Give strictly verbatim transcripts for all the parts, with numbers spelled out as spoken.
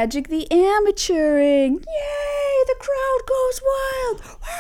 Magic the Amateuring. Yay! The crowd goes wild.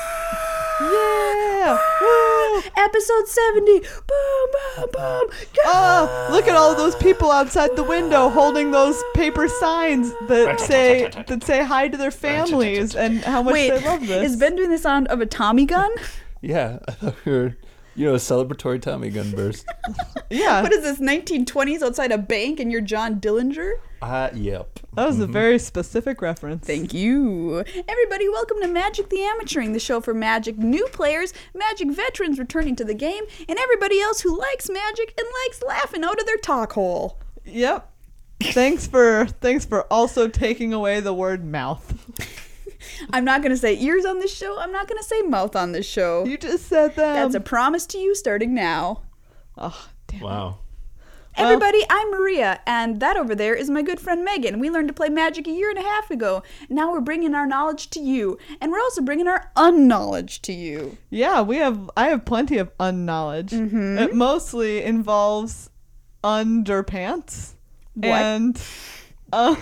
Yeah! Woo! Episode seventy. Boom, boom, boom. Go! Oh, look at all those people outside the window holding those paper signs that say that say hi to their families and how much Wait, they love this. is Ben doing the sound of a Tommy gun? Yeah, I thought we were, you know, a celebratory Tommy gun burst. Yeah. What is this, nineteen twenties outside a bank and you're John Dillinger? Uh, yep. That was a very specific reference. Thank you. Everybody, welcome to Magic the Amateuring, the show for Magic new players, Magic veterans returning to the game, and everybody else who likes Magic and likes laughing out of their talk hole. Yep. Thanks for thanks for also taking away the word mouth. I'm not going to say ears on this show. I'm not going to say mouth on this show. You just said them. That's a promise to you starting now. Oh, damn. Wow. Well- Everybody, I'm Maria, and that over there is my good friend Megan. We learned to play Magic a year and a half ago. Now we're bringing our knowledge to you, and we're also bringing our unknowledge to you. Yeah, we have. I have plenty of unknowledge. Mm-hmm. It mostly involves underpants What? and. Uh,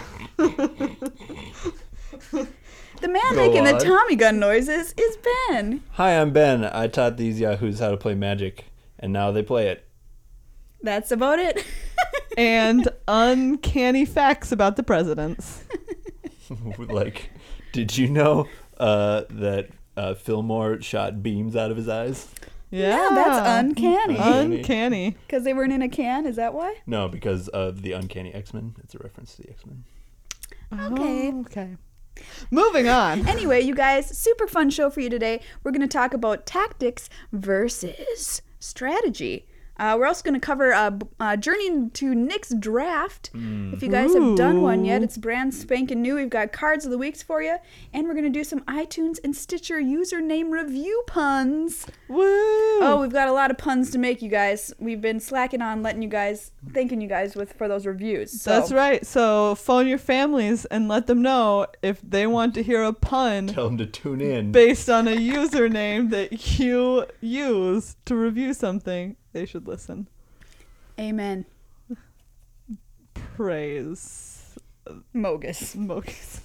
The man Go making the on. Tommy gun noises is Ben. Hi, I'm Ben. I taught these yahoos how to play Magic, and now they play it. That's about it. and uncanny facts about the presidents. Like, did you know uh, that uh, Fillmore shot beams out of his eyes? Yeah, that's uncanny. Uncanny. Because they weren't in a can, is that why? No, because of the Uncanny X-Men. It's a reference to the X-Men. Okay. Oh, okay. Moving on. Anyway, you guys, super fun show for you today. We're going to talk about tactics versus strategy. Uh, we're also going to cover uh, b- uh, Journey to Nick's Draft. If you guys have done one yet, Ooh. it's brand spanking new. We've got cards of the weeks for you. And we're going to do some iTunes and Stitcher username review puns. Woo! Oh, we've got a lot of puns to make, you guys. We've been slacking on letting you guys, thanking you guys with for those reviews. So. That's right. So phone your families and let them know if they want to hear a pun Tell them to tune in. based on a username that you use to review something. They should listen. Amen. Praise. Mogus. Mogus.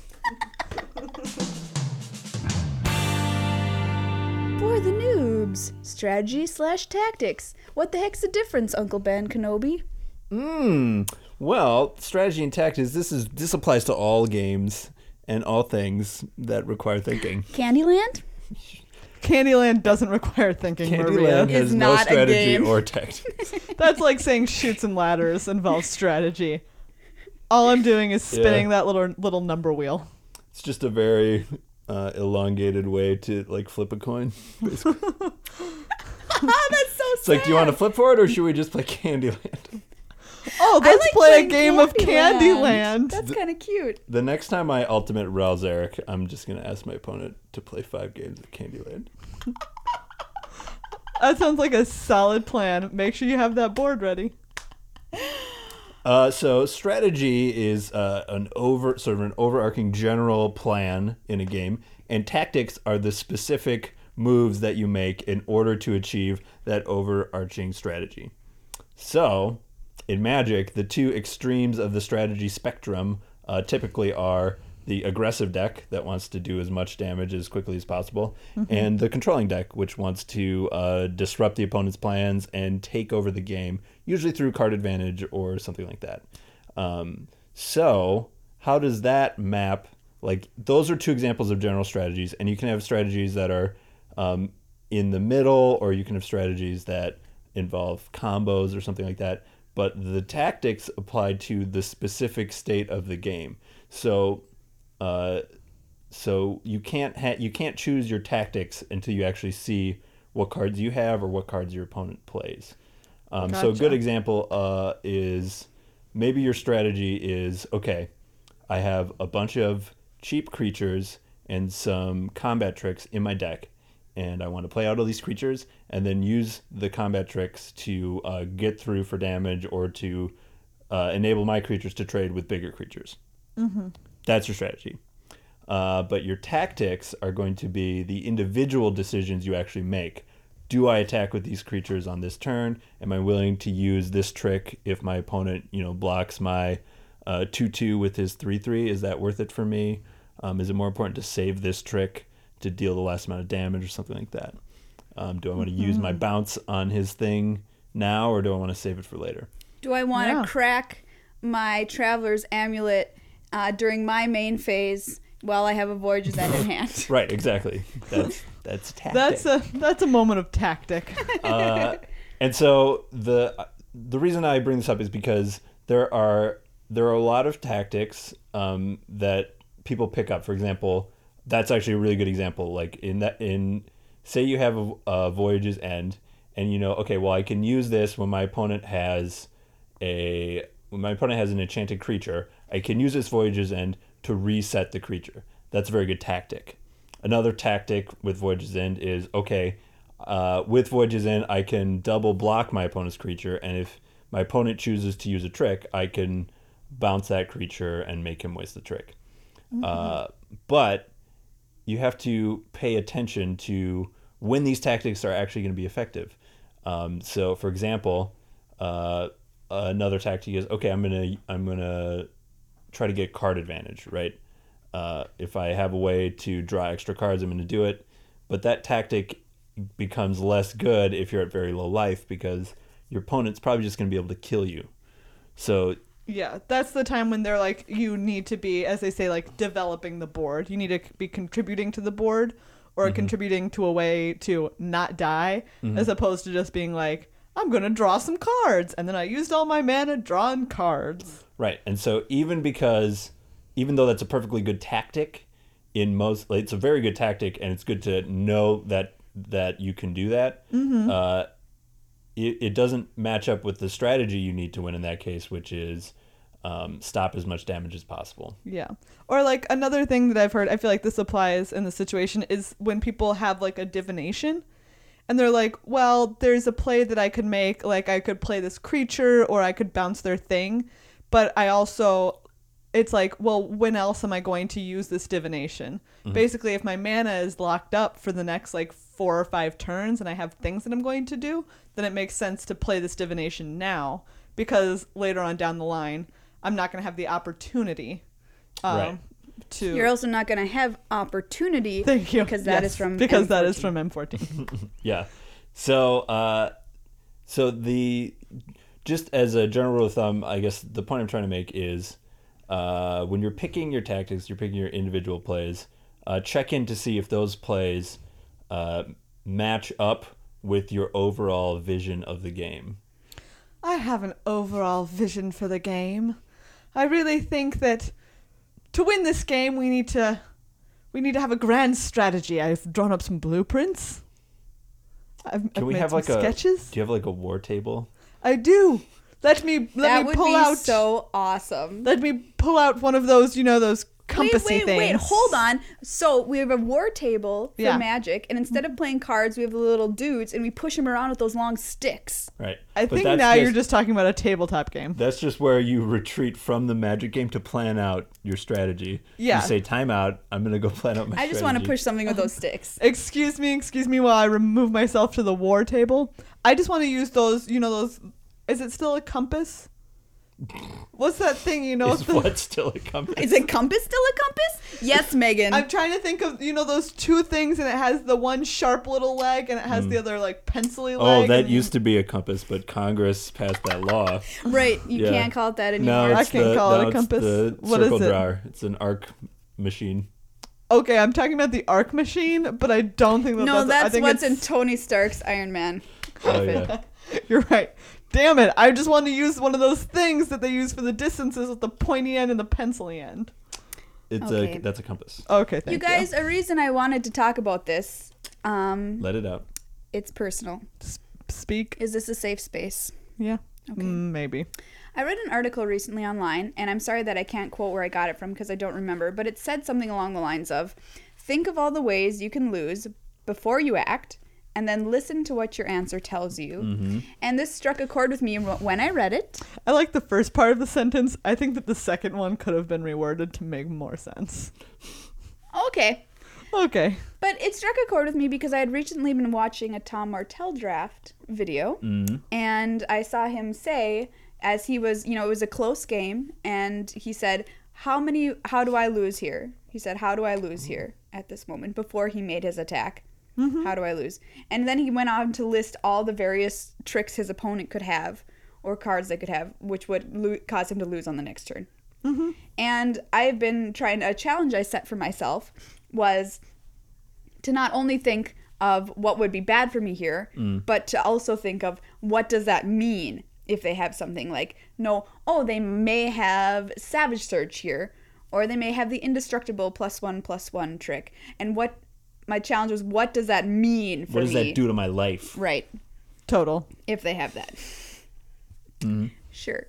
For the noobs, strategy slash tactics. What the heck's the difference, Uncle Ben Kenobi? Hmm. Well, strategy and tactics. This is this applies to all games and all things that require thinking. Candyland? Candyland doesn't require thinking, Candyland Maria. has Is no not a strategy game. or tactics. That's like saying Chutes and Ladders involves strategy. All I'm doing is spinning Yeah. that little little number wheel. It's just a very uh, elongated way to like flip a coin. Basically. Oh, that's so It's like, do you want to flip for it, or should we just play Candyland? Oh, I let's like play a playing game of Candyland. That's kind of cute. The next time I ultimate Ral Zarek, I'm just gonna ask my opponent to play five games of Candyland. That sounds like a solid plan. Make sure you have that board ready. Uh, so strategy is uh, an over sort of an overarching general plan in a game, and tactics are the specific moves that you make in order to achieve that overarching strategy. So, in Magic, the two extremes of the strategy spectrum uh, typically are the aggressive deck that wants to do as much damage as quickly as possible, and the controlling deck, which wants to uh, disrupt the opponent's plans and take over the game, usually through card advantage or something like that. Um, so, how does that map? Like, those are two examples of general strategies, and you can have strategies that are um, in the middle, or you can have strategies that involve combos or something like that. But the tactics apply to the specific state of the game. So, uh, so you can't ha- you can't choose your tactics until you actually see what cards you have or what cards your opponent plays. Um, So a Gotcha. good example uh, is maybe your strategy is, okay, I have a bunch of cheap creatures and some combat tricks in my deck, and I want to play out all these creatures and then use the combat tricks to uh, get through for damage or to uh, enable my creatures to trade with bigger creatures. Mm-hmm. That's your strategy. Uh, but your tactics are going to be the individual decisions you actually make. Do I attack with these creatures on this turn? Am I willing to use this trick if my opponent, you know, blocks my uh, two two with his three three. Is that worth it for me? Um, is it more important to save this trick to deal the less amount of damage or something like that? Um, do I want to mm-hmm. use my bounce on his thing now, or do I want to save it for later? Do I want to Yeah. crack my Traveler's Amulet uh, during my main phase while I have a Voyage's End in hand? Right, exactly. That's that's tactic. That's a that's a moment of tactic. uh, and so the the reason I bring this up is because there are there are a lot of tactics um, that people pick up. For example, that's actually a really good example. Like in that in say you have a, a Voyage's End, and you know, okay, well, I can use this when my opponent has a when my opponent has an enchanted creature. I can use this Voyage's End to reset the creature. That's a very good tactic. Another tactic with Voyage's End is, okay, uh, with Voyage's End, I can double block my opponent's creature, and if my opponent chooses to use a trick, I can bounce that creature and make him waste the trick. Mm-hmm. Uh, but you have to pay attention to when these tactics are actually going to be effective. Um, so, for example, uh, another tactic is, okay, I'm gonna I'm gonna try to get card advantage, right? Uh, if I have a way to draw extra cards, I'm going to do it. But that tactic becomes less good if you're at very low life, because your opponent's probably just going to be able to kill you. So Yeah, that's the time when they're like, you need to be, as they say, like developing the board. You need to be contributing to the board, or mm-hmm. contributing to a way to not die, mm-hmm. as opposed to just being like, I'm going to draw some cards. And then I used all my mana drawing cards. Right. And so even because, even though that's a perfectly good tactic, in most, like, it's a very good tactic, and it's good to know that that you can do that, mm-hmm. uh, it, it doesn't match up with the strategy you need to win in that case, which is um, stop as much damage as possible. Yeah. Or like another thing that I've heard, I feel like this applies in the situation, is when people have like a divination and they're like, well, there's a play that I could make, like I could play this creature or I could bounce their thing, but I also, it's like, well, when else am I going to use this divination? Mm-hmm. Basically, if my mana is locked up for the next like four or five turns and I have things that I'm going to do, then it makes sense to play this divination now, because later on down the line, I'm not going to have the opportunity um, right. to... You're also not going to have opportunity. Thank you. Because that yes, is from Because M fourteen. that is from M fourteen. Yeah. So, uh, so the... Just as a general rule of thumb, I guess the point I'm trying to make is uh, when you're picking your tactics, you're picking your individual plays, uh, check in to see if those plays uh, match up with your overall vision of the game. I have an overall vision for the game. I really think that to win this game, we need to we need to have a grand strategy. I've drawn up some blueprints. I've, Can I've we made have some like sketches. a? Do you have like a war table? I do. Let me let that me would pull be out. so awesome. Let me pull out one of those, you know, those compassy wait, wait, things. wait, hold on. So we have a war table for Yeah. Magic, and instead of playing cards, we have the little dudes, and we push them around with those long sticks. Right. I But think that's now you're just talking about a tabletop game. That's just where you retreat from the Magic game to plan out your strategy. Yeah. You say, time out, I'm going to go plan out my I just strategy. want to push something with those sticks. Excuse me, excuse me while I remove myself to the war table. I just want to use those, you know, those. Is it still a compass? What's that thing, you know? Is the, what still a compass? Is a compass still a compass? Yes, Megan. I'm trying to think of, you know, those two things, and it has the one sharp little leg, and it has mm. the other, like, pencil-y leg. Oh, that and... used to be a compass, but Congress passed that law. Right, you Yeah. can't call it that anymore. No, I it's can't the, call it no, a it's compass. the What circle is it? drawer. It's an arc machine. Okay, I'm talking about the arc machine, but I don't think that no, that's... that's I think what's it's... in Tony Stark's Iron Man. Oh, yeah. You're right. Damn it. I just wanted to use one of those things that they use for the distances with the pointy end and the pencil-y end. It's Okay. a That's a compass. Okay, thank you. You guys, a reason I wanted to talk about this, um, Let it out. it's personal. S- speak. Is this a safe space? Yeah. Okay. Mm, maybe. I read an article recently online, and I'm sorry that I can't quote where I got it from because I don't remember, but it said something along the lines of, think of all the ways you can lose before you act, and then listen to what your answer tells you. Mm-hmm. And this struck a chord with me when I read it. I like the first part of the sentence. I think that the second one could have been reworded to make more sense. Okay. Okay. But it struck a chord with me because I had recently been watching a Tom Martell draft video, Mm-hmm. and I saw him say, as he was, you know, it was a close game, and he said, how many, how do I lose here? He said, how do I lose here at this moment before he made his attack? Mm-hmm. How do I lose? And then he went on to list all the various tricks his opponent could have or cards they could have, which would lo- cause him to lose on the next turn. Mm-hmm. And I've been trying, a challenge I set for myself was to not only think of what would be bad for me here, mm. but to also think of what does that mean if they have something like, no, oh, they may have Savage Surge here, or they may have the Indestructible plus one plus one trick. And what my challenge was, what does that mean for me? What does me? that do to my life? Right. Total. If they have that. Mm-hmm. Sure.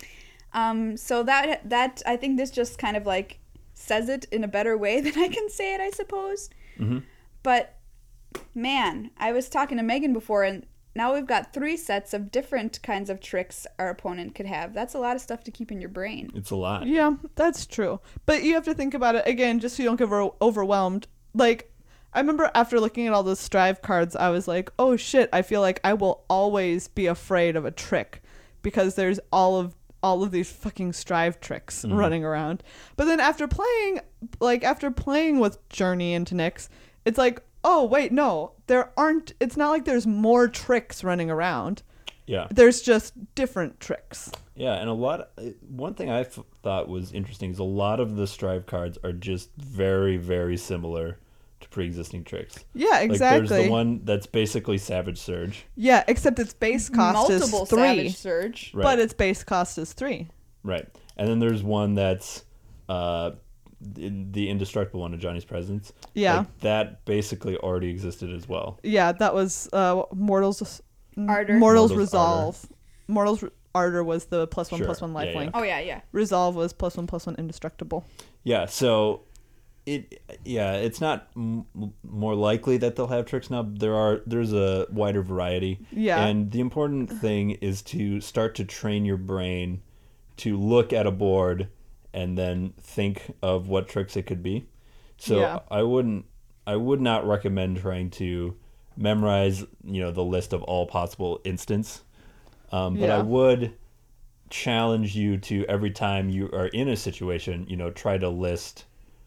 Um, so that, that, I think this just kind of like says it in a better way than I can say it, I suppose. Mm-hmm. But man, I was talking to Megan before, and now we've got three sets of different kinds of tricks our opponent could have. That's a lot of stuff to keep in your brain. It's a lot. Yeah, that's true. But you have to think about it, again, just so you don't get over- overwhelmed. Like, I remember after looking at all those Strive cards, I was like, oh shit, I feel like I will always be afraid of a trick because there's all of all of these fucking Strive tricks mm-hmm. running around. But then after playing, like after playing with Journey into Nyx, it's like, oh, wait, no, there aren't, it's not like there's more tricks running around. Yeah. There's just different tricks. Yeah, and a lot, of, one thing I f- thought was interesting is a lot of the Strive cards are just very, very similar to pre-existing tricks. Yeah, exactly. Like there's the one that's basically Savage Surge. Yeah, except its base cost Multiple is three. Savage Surge. Right. But its base cost is three. Right. And then there's one that's uh, the indestructible one of Johnny's Presence. Yeah. Like that basically already existed as well. Yeah, that was uh, Mortals Ardor. Mortals, Mortals Resolve. Ardor. Mortals Ardor was the plus one Sure. plus one lifelink. Yeah, yeah. Oh, yeah, yeah. Resolve was plus one plus one indestructible. Yeah, so it yeah, it's not m- more likely that they'll have tricks now. There are there's a wider variety. Yeah. And the important thing is to start to train your brain to look at a board and then think of what tricks it could be. So Yeah. I wouldn't I would not recommend trying to memorize, you know, the list of all possible instants. Um, but Yeah. I would challenge you to, every time you are in a situation, you know, try to list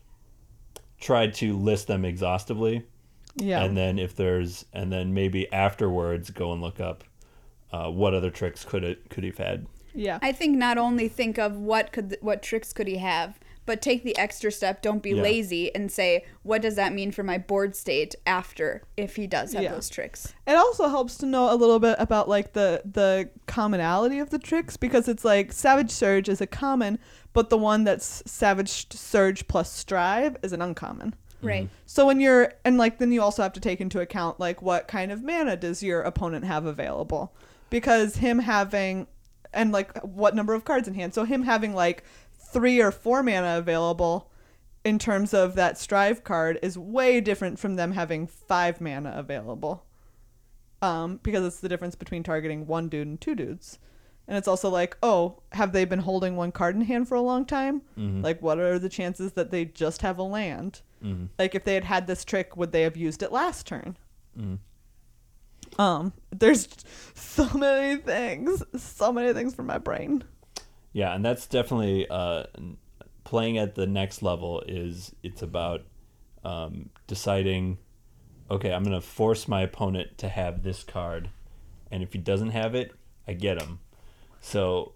try to list them exhaustively. Yeah. And then if there's and then maybe afterwards go and look up uh, what other tricks could it could he have had. Yeah. I think not only think of what could what tricks could he have, but take the extra step. Don't be Yeah. lazy and say, what does that mean for my board state after if he does have Yeah. those tricks? It also helps to know a little bit about like the the commonality of the tricks, because it's like Savage Surge is a common, but the one that's Savage Surge plus Strive is an uncommon. Right. So when you're, and like then you also have to take into account like what kind of mana does your opponent have available, because him having, and like what number of cards in hand. So him having like three or four mana available in terms of that Strive card is way different from them having five mana available. Um, because it's the difference between targeting one dude and two dudes. And it's also like, oh, have they been holding one card in hand for a long time? Mm-hmm. Like, what are the chances that they just have a land? Mm-hmm. Like, if they had had this trick, would they have used it last turn? Mm-hmm. Um, there's so many things, so many things for my brain. Yeah, and that's definitely uh, playing at the next level. Is it's about um, deciding, okay, I'm going to force my opponent to have this card, and if he doesn't have it, I get him. So,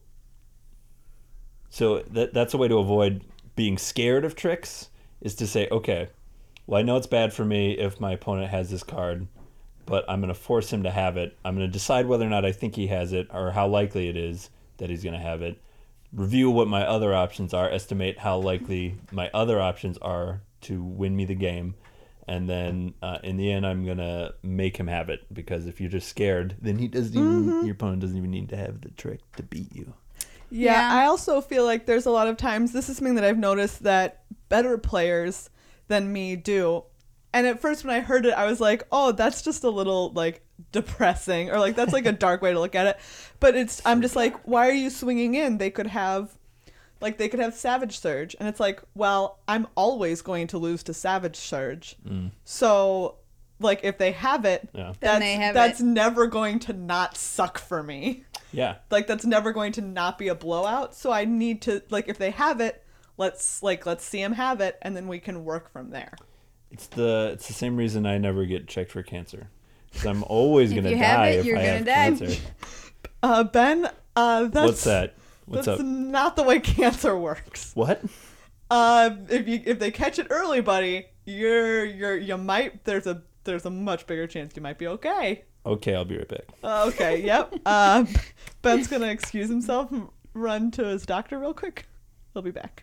so that that's a way to avoid being scared of tricks, is to say, okay, well, I know it's bad for me if my opponent has this card, but I'm going to force him to have it. I'm going to decide whether or not I think he has it or how likely it is that he's going to have it. Review what my other options are, estimate how likely my other options are to win me the game, and then uh, in the end, I'm going to make him have it, because if you're just scared, then he doesn't even, Mm-hmm. your opponent doesn't even need to have the trick to beat you. Yeah, Yeah. I also feel like there's a lot of times, this is something that I've noticed that better players than me do. And at first when I heard it, I was like, oh, that's just a little like depressing, or like that's like a dark way to look at it. But it's, I'm just like, why are you swinging in? They could have, like they could have Savage Surge. And it's like, well, I'm always going to lose to Savage Surge. Mm. So like if they have it, Yeah. Then that's, they have that's it. never going to not suck for me. Yeah. Like that's never going to not be a blowout. So I need to like if they have it, let's like let's see them have it, and then we can work from there. It's the it's the same reason I never get checked for cancer. Because I'm always If gonna you have die it, if you're I gonna have die. cancer. Uh, Ben, uh, that's What's that? What's that's up? not the way cancer works. What? Uh, if you if they catch it early, buddy, you're you're you might there's a there's a much bigger chance you might be okay. Okay, I'll be right back. Uh, okay, yep. Uh, Ben's gonna excuse himself and run to his doctor real quick. He'll be back.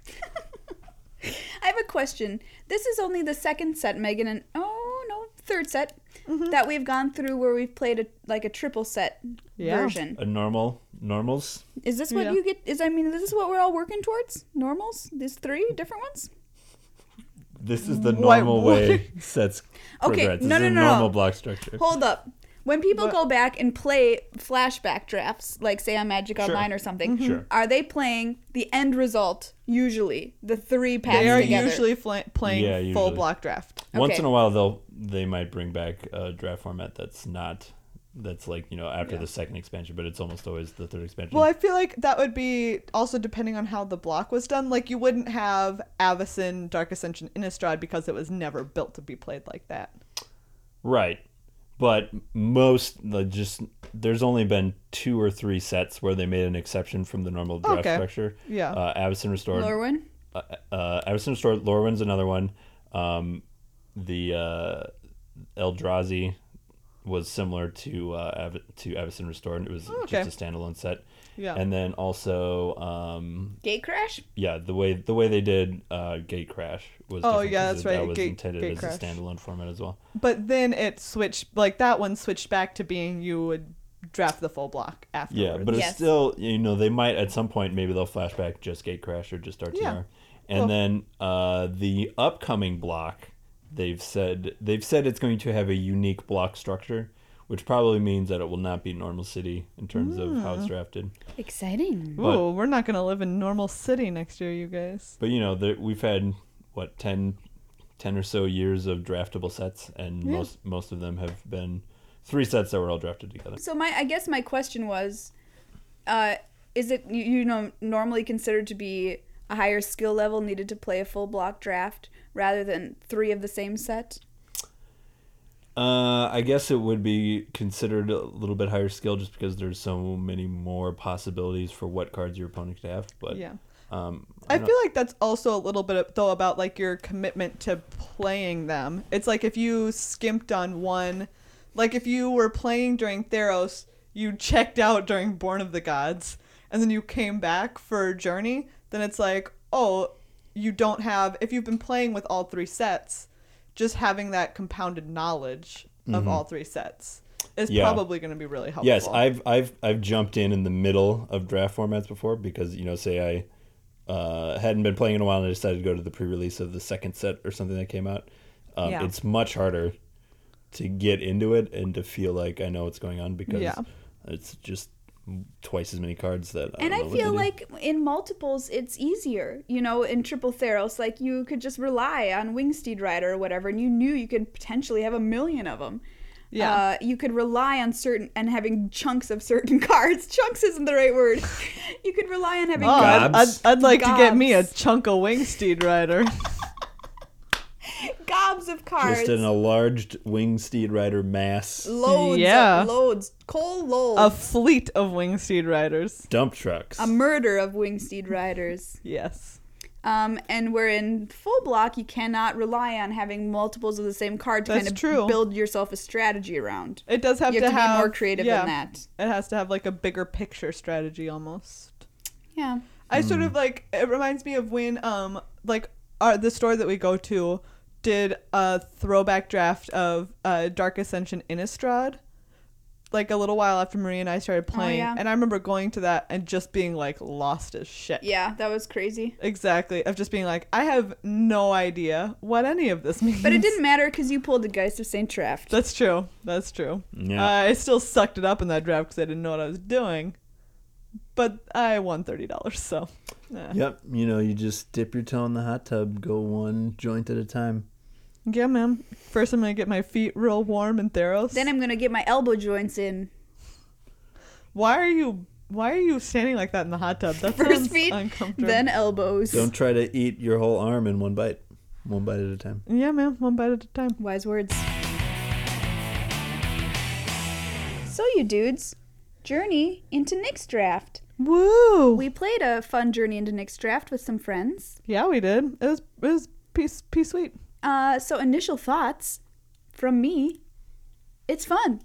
I have a question. This is only the second set, Megan, and oh no, third set that we've gone through where we've played a like a triple set Yeah. version. A normal normals? Is this what Yeah. you get? Is I mean, is this what we're all working towards? Normals? These three different ones? This is the What- normal what- way sets Okay, progress. This no, is no, a no, no. normal block structure. Hold up. When people What? go back and play flashback drafts, like say on Magic Sure. Online or something, Sure. are they playing the end result usually? The three paths They are together. usually fla- playing Yeah, full usually. block draft. Once Okay. in a while they'll they might bring back a draft format that's not that's like, you know, after Yeah. the second expansion, but it's almost always the third expansion. Well, I feel like that would be also depending on how the block was done. Like you wouldn't have Avacyn, Dark Ascension, Innistrad because it was never built to be played like that. Right. But most like just there's only been two or three sets where they made an exception from the normal draft Okay. structure. Yeah. Uh, Avacyn Restored. Lorwyn? Uh, uh, Avacyn Restored. Lorwyn's another one. Um, the uh, Eldrazi was similar to uh, Av- to Avacyn Restored. It was Okay. just a standalone set. Yeah. And then also, um, Gate Crash? yeah, the way the way they did uh, Gate Crash was Oh, different yeah, 'cause that's it- right, That was Gate- intended Gate as Crash. a standalone format as well. But then it switched, like that one switched back to being you would draft the full block afterwards. Yeah, but it's Yes. still, you know, they might at some point maybe they'll flashback just Gate Crash or just R T R. Yeah. And Well- then uh, the upcoming block, they've said they've said it's going to have a unique block structure, which probably means that it will not be Normal City in terms of how Hmm. it's drafted. Exciting. but- Ooh, we're not gonna live in Normal City next year, you guys. But you know, there, we've had what ten, ten or so years of draftable sets, and Yeah. most most of them have been three sets that were all drafted together. So my, I guess my question was, uh, is it you, you know normally considered to be a higher skill level needed to play a full block draft rather than three of the same set? Uh, I guess it would be considered a little bit higher skill just because there's so many more possibilities for what cards your opponent could have. But Yeah. um, I don't- feel like that's also a little bit though about like your commitment to playing them. It's like if you skimped on one, like if you were playing during Theros, you checked out during Born of the Gods, and then you came back for Journey, then it's like, oh, you don't have, if you've been playing with all three sets, just having that compounded knowledge of Mhm. all three sets is Yeah. probably going to be really helpful. Yes, I've I've I've jumped in in the middle of draft formats before because, you know, say I uh, hadn't been playing in a while and I decided to go to the pre-release of the second set or something that came out. Um, Yeah. It's much harder to get into it and to feel like I know what's going on because Yeah. it's just twice as many cards that I And don't I know what feel they do. like in multiples, it's easier. You know, in Triple Theros, like you could just rely on Wingsteed Rider or whatever, and you knew you could potentially have a million of them. Yeah. Uh, you could rely on certain and having chunks of certain cards. Chunks isn't the right word. You could rely on having Oh, I'd, I'd, Gobs. I'd like to get me a Gobs. chunk of Wingsteed Rider. gobs of cards. Just an enlarged Wingsteed Rider mass loads, Yeah. of, loads, coal loads. A fleet of Wingsteed Riders. dump trucks. a murder of Wingsteed Riders. Yes. Um, and where in full block, you cannot rely on having multiples of the same card to That's kind of true. build yourself a strategy around. It does have You to have to have be more creative yeah, than that. It has to have like a bigger picture strategy almost. Yeah. I sort of like it reminds me of when um like our the store that we go to did a throwback draft of uh Dark Ascension Innistrad like a little while after Marie and I started playing, yeah. and I remember going to that and just being like lost as shit. Yeah, that was crazy. Exactly. Of just being like, I have no idea what any of this means. But it didn't matter because you pulled the Geist of Saint Traft. That's true. That's true. Yeah. Uh, I still sucked it up in that draft because I didn't know what I was doing. But I won thirty dollars, so. eh. Yep, you know, you just dip your toe in the hot tub, go one joint at a time. Yeah, man. First, I'm going to get my feet real warm in Theros. Then I'm going to get my elbow joints in. Why are you Why are you standing like that in the hot tub? That First sounds feet, uncomfortable. then elbows. Don't try to eat your whole arm in one bite. One bite at a time. Yeah, man. One bite at a time. Wise words. So you dudes, journey into Nick's draft. Woo! We played a fun journey into Nick's draft with some friends. yeah, we did. It was it was piece piece sweet. Uh, so initial thoughts from me. It's fun.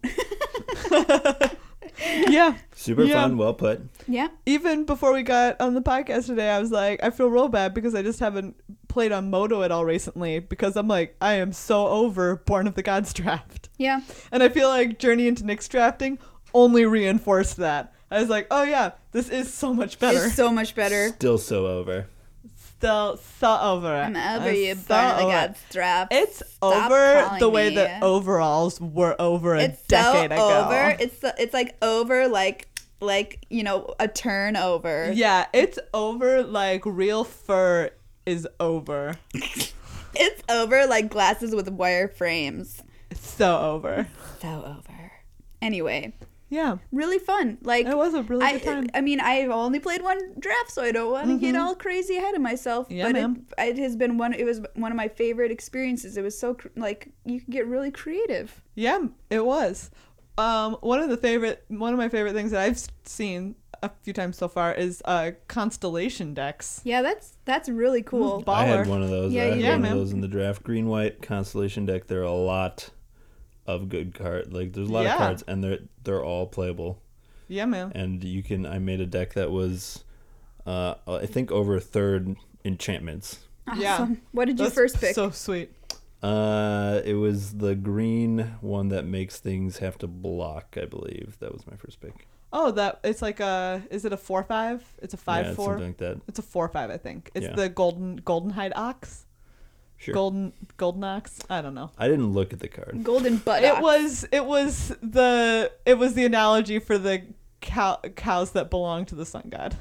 Yeah. Super Yeah. fun. Well put. Yeah. Even before we got on the podcast today, I was like, I feel real bad because I just haven't played on Moto at all recently because I'm like, I am so over Born of the Gods draft. Yeah. And I feel like Journey into Nick's drafting only reinforced that. I was like, oh yeah, this is so much better. It's so much better. Still so over. Still so over it. I'm over I'm you, so Born of the over it. Gods draft. It's Stop over calling the way me. that overalls were over a It's decade so ago. over. It's so- it's like over like like you know a turnover. Yeah, it's over like real fur is over. It's over like glasses with wire frames. It's so over. So over. Anyway, Yeah, really fun. Like it was a really I, good time. I mean, I've only played one draft, so I don't want to get all crazy ahead of myself. Yeah, but ma'am. it, it has been one. It was one of my favorite experiences. It was so cr- like you could get really creative. Yeah, it was. Um, one of the favorite, one of my favorite things that I've s- seen a few times so far is uh constellation decks. Yeah, that's that's really cool. Baller. I had one of those. Yeah, I had you did. one Yeah, of man. those in the draft. Green white constellation deck. There are a lot of good cards. Like there's a lot Yeah. of cards, and they're they're all playable. Yeah, man. And you can. I made a deck that was, uh, I think over a third enchantments. Yeah. Awesome. What did you That's first pick? So sweet. Uh, it was the green one that makes things have to block. I believe that was my first pick. Oh, that it's like a. Is it a four five? It's a five yeah, it's four. something like that. It's a four five, I think. It's Yeah. the golden golden hide ox. Sure. Golden golden ox. I don't know. I didn't look at the card. Golden butt. It was it was the it was the analogy for the cow, cows that belong to the sun god.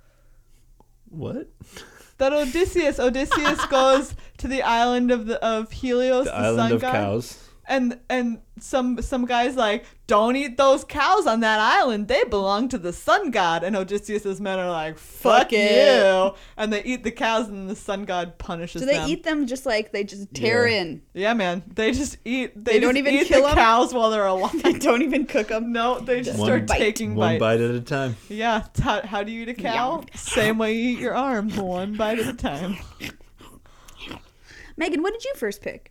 What? That Odysseus Odysseus goes to the island of the of Helios, The, the, island sun of god, cows. and and some some guys like, don't eat those cows on that island. They belong to the sun god. And Odysseus's men are like, fuck, Fuck it. you, and they eat the cows, and the sun god punishes Do they them. eat them just like they just tear Yeah. in? Yeah, man. They just eat. They, They don't just even eat kill the 'em? cows while they're alive. They don't even cook them. No, they just One start bite. taking One bites. bite at a time. Yeah. T- how do you eat a cow? Yum. Same way you eat your arm, one bite at a time. Megan, what did you first pick?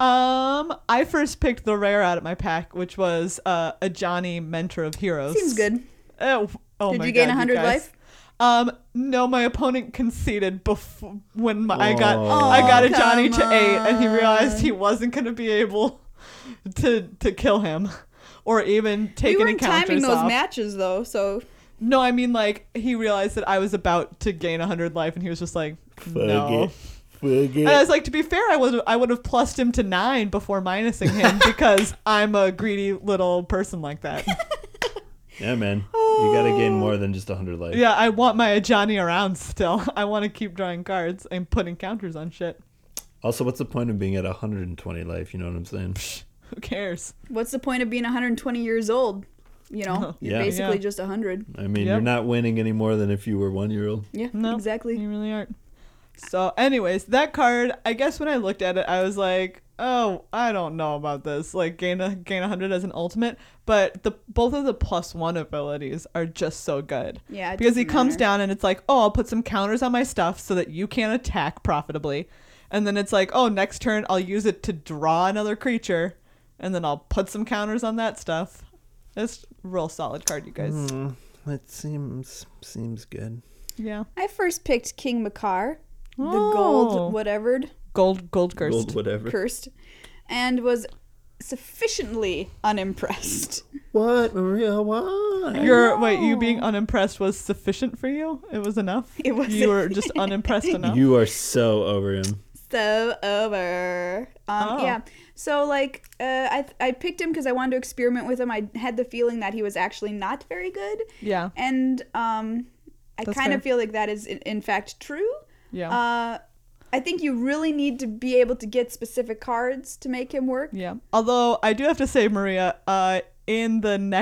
Um, I first picked the rare out of my pack, which was uh, a Johnny Mentor of Heroes. Seems good. Oh, oh Did my you gain God, one hundred guys. life? Um, no, my opponent conceded before when my, I got Oh. I got a Oh, Johnny come to eight, and he realized on. he wasn't gonna be able to to kill him, or even take We any weren't counters timing those off. matches though, so No, I mean like he realized that I was about to gain one hundred life, and he was just like, Fuck no. it. Fuck And I it. was like, to be fair, I would I would have plussed him to nine before minusing him because I'm a greedy little person like that. Yeah, man. You gotta gain more than just one hundred life. Yeah, I want my Johnny around still. I want to keep drawing cards and putting counters on shit. Also, what's the point of being at one hundred twenty life? You know what I'm saying? Who cares? what's the point of being one hundred twenty years old? You know, you're Yeah. basically Yeah. just one hundred. I mean, Yep. you're not winning any more than if you were one year old. Yeah, No, exactly. You really aren't. So, anyways, that card, I guess when I looked at it, I was like, oh, I don't know about this. Like, gain a gain one hundred as an ultimate, but the both of the plus one abilities are just so good. Yeah, it Because he doesn't comes matter. down and it's like, oh, I'll put some counters on my stuff so that you can't attack profitably. And then it's like, oh, next turn I'll use it to draw another creature, and then I'll put some counters on that stuff. It's a real solid card, you guys. Mm, it seems seems good. Yeah. I first picked King Makar, the Oh. gold whatevered, Gold, gold cursed. Gold, whatever. cursed, and was sufficiently unimpressed. What, Maria? Why? Your wait, you being unimpressed was sufficient for you? It was enough? It was- You were just unimpressed enough? You are so over him. So over. Um, Oh. Yeah. So like, uh, I I picked him because I wanted to experiment with him. I had the feeling that he was actually not very good, Yeah. and um, I That's kind of fair. feel like that is in, in fact true. Yeah. Uh, I think you really need to be able to get specific cards to make him work. yeah. Although I do have to say, Maria, uh, in the next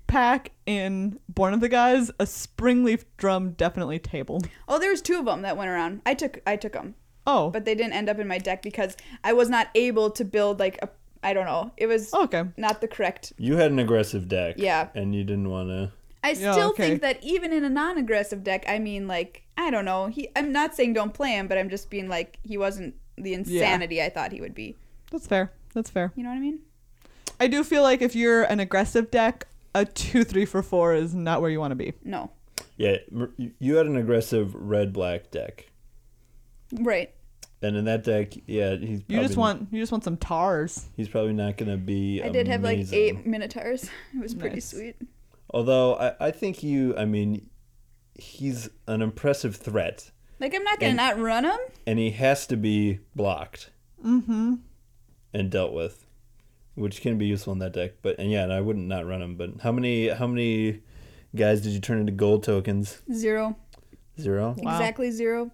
pack in Born of the Gods, a springleaf drum definitely tabled. Oh, there was two of them that went around. I took I took them, Oh, but they didn't end up in my deck because I was not able to build like a. I don't know. It was okay. not the correct. You had an aggressive deck. Yeah. And you didn't want to. I Yeah, still okay. think that even in a non-aggressive deck, I mean, like I don't know. He. I'm not saying don't play him, but I'm just being like he wasn't the insanity I thought he would be. That's fair. That's fair. You know what I mean? I do feel like if you're an aggressive deck, a two three for four is not where you want to be. No. Yeah, m- you had an aggressive red-black deck. Right. And in that deck, yeah, he's You just probably- want you just want some tars. He's probably not going to be I did have like amazing. eight Minotaurs. It was pretty Nice. sweet. Although, I, I think you, I mean, he's an impressive threat. Like I'm not gonna And- not run him. And he has to be blocked Mm-hmm. and dealt with, which can be useful in that deck. But and yeah, and I wouldn't not run him. But how many how many guys did you turn into gold tokens? Zero. Zero. Wow. Exactly zero.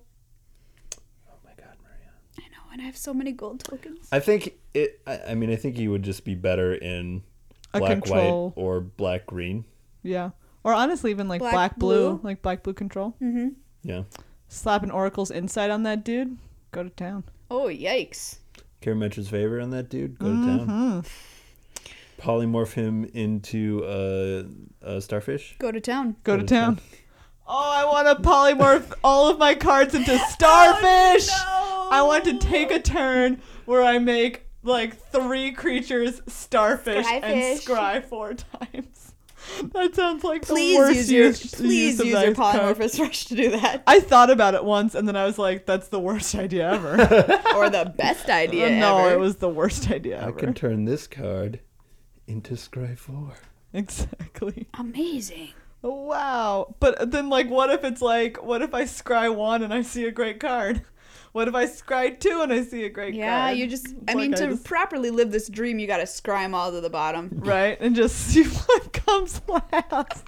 Oh my God, Maria. I know, and I have so many gold tokens. I think it. I, I mean, I think he would just be better in A black control. white or black green. Yeah. Or honestly, even like Black, black, blue, blue. like black blue control. Mm-hmm. Yeah. Slap an Oracle's Insight on that dude. Go to town. Oh yikes! Karametra's favor on that dude. Go to town. Mm-hmm. Polymorph him into a, a starfish. Go to town. Go to town. Oh, I want to polymorph all of my cards into starfish. Oh, I want to take a turn where I make like three creatures starfish and Scryfish. scry four times. That sounds like Please the worst use your use, please use of use your that card. polymorphous rush to do that, I thought about it once and then I was like, that's the worst idea ever. or the best idea no, ever. it was the worst idea I ever. can turn this card into Scry four. Exactly. amazing. Wow. But then, like, what if it's like, what if I scry one and I see a great card? What if I scry two and I see a great Yeah, card? you just. I Like, mean, to just- properly live this dream, you got to scry 'em all to the bottom. Right? And just see what comes last.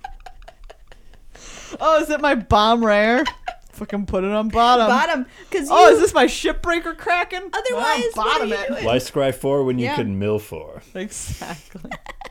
Oh, is it my bomb rare? Fucking put it on bottom. Bottom, because Oh, is this my shipbreaker Kraken? Otherwise, Well, what are bottom you it. doing? Why Scry four when you Yeah. could mill four? Exactly.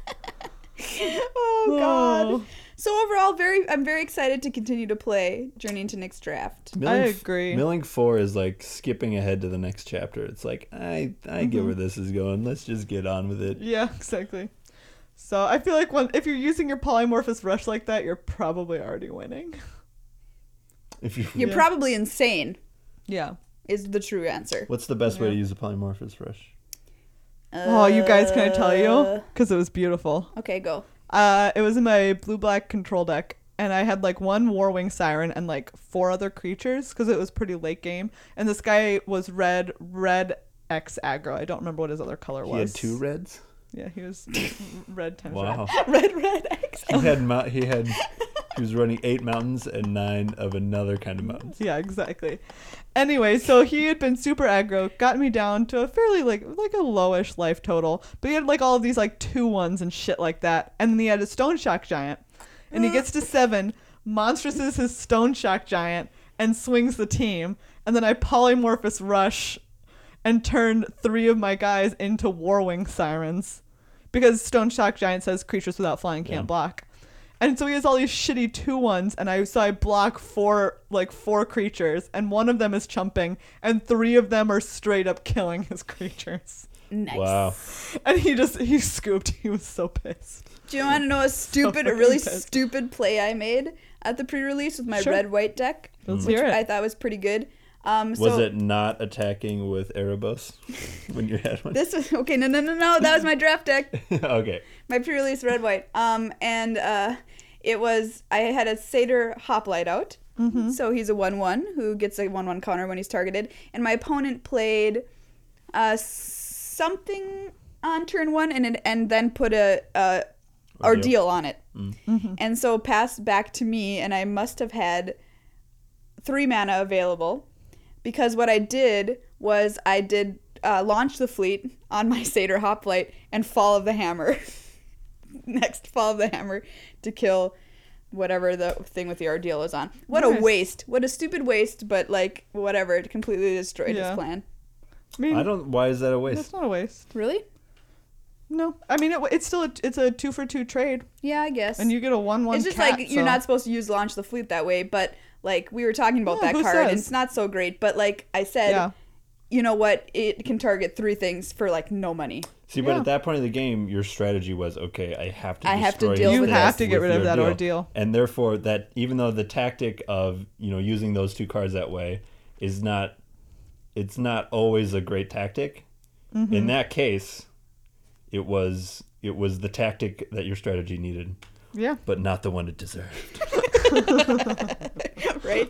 Oh God. Oh. So overall, very. I'm very excited to continue to play Journey into Nick's Draft. Milling f- agree. Milling four is like skipping ahead to the next chapter. It's like I I get where this is going. Let's just get on with it. Yeah, exactly. So I feel like when if you're using your polymorphous rush like that, you're probably already winning. If you, You're Yeah. probably insane. Yeah. Is the true answer. what's the best way to Yeah. use a polymorphous rush? Oh, you guys, can I tell you? Uh, Because it was beautiful. Okay, go. Uh, it was in my blue-black control deck, and I had like one Warwing Siren and like four other creatures because it was pretty late game. And this guy was red, red X aggro. I don't remember what his other color was. He had two reds. Yeah, he was red times Wow. Red, red X. he had mou- he had he was running eight mountains and nine of another kind of mountains. Yeah, exactly. Anyway, so he had been super aggro, got me down to a fairly like like a lowish life total, but he had like all of these like two ones and shit like that, and then he had a Stone Shock Giant, and he gets to seven, monstrous his Stone Shock Giant, and swings the team, and then I polymorphous rush, and turned three of my guys into Warwing Sirens, because Stone Shock Giant says creatures without flying can't Yeah. block. And so he has all these shitty two ones, and I so I block four like four creatures, and one of them is chumping, and three of them are straight up killing his creatures. Nice. Wow. And he just he scooped. He was so pissed. Do you want to know a stupid, a fucking really pissed. stupid play I made at the pre-release with my Sure. red-white deck, Let's which hear it. I thought was pretty good. Um, Was so it not attacking with Erebos when you had one? This was okay. No, no, no, no. That was my draft deck. Okay. My pre-release red white. Um, and uh, it was I had a Satyr Hoplite out, Mm-hmm. so he's a one-one who gets a one-one counter when he's targeted. And my opponent played uh something on turn one, and it, and then put a, a Ordeal. ordeal on it, Mm-hmm. and so passed back to me, and I must have had three mana available, because what I did was I did uh, launch the fleet on my Satyr Hoplite and Fall of the Hammer. Next, Fall of the Hammer to kill whatever the thing with the ordeal is on. What Nice. a waste. What a stupid waste, but like, whatever. It completely destroyed Yeah. his plan. I mean, I don't. Why is that a waste? that's not a waste. Really? No, I mean it, it's still a, it's a two for two trade, Yeah, I guess. and you get a one one. it's just cat, like you're so- not supposed to use launch the fleet that way, but like we were talking about Yeah, that who card, and says? it's not so great. But like I said, Yeah. you know what? It can target three things for like no money. See, but Yeah. at that point in the game, your strategy was, okay, I have to I have to destroy deal his with You have death to get with rid of the that ordeal. And therefore, that even though the tactic of, you know, using those two cards that way is not, it's not always a great tactic. Mm-hmm. In that case, it was it was the tactic that your strategy needed, Yeah. but not the one it deserved. Right?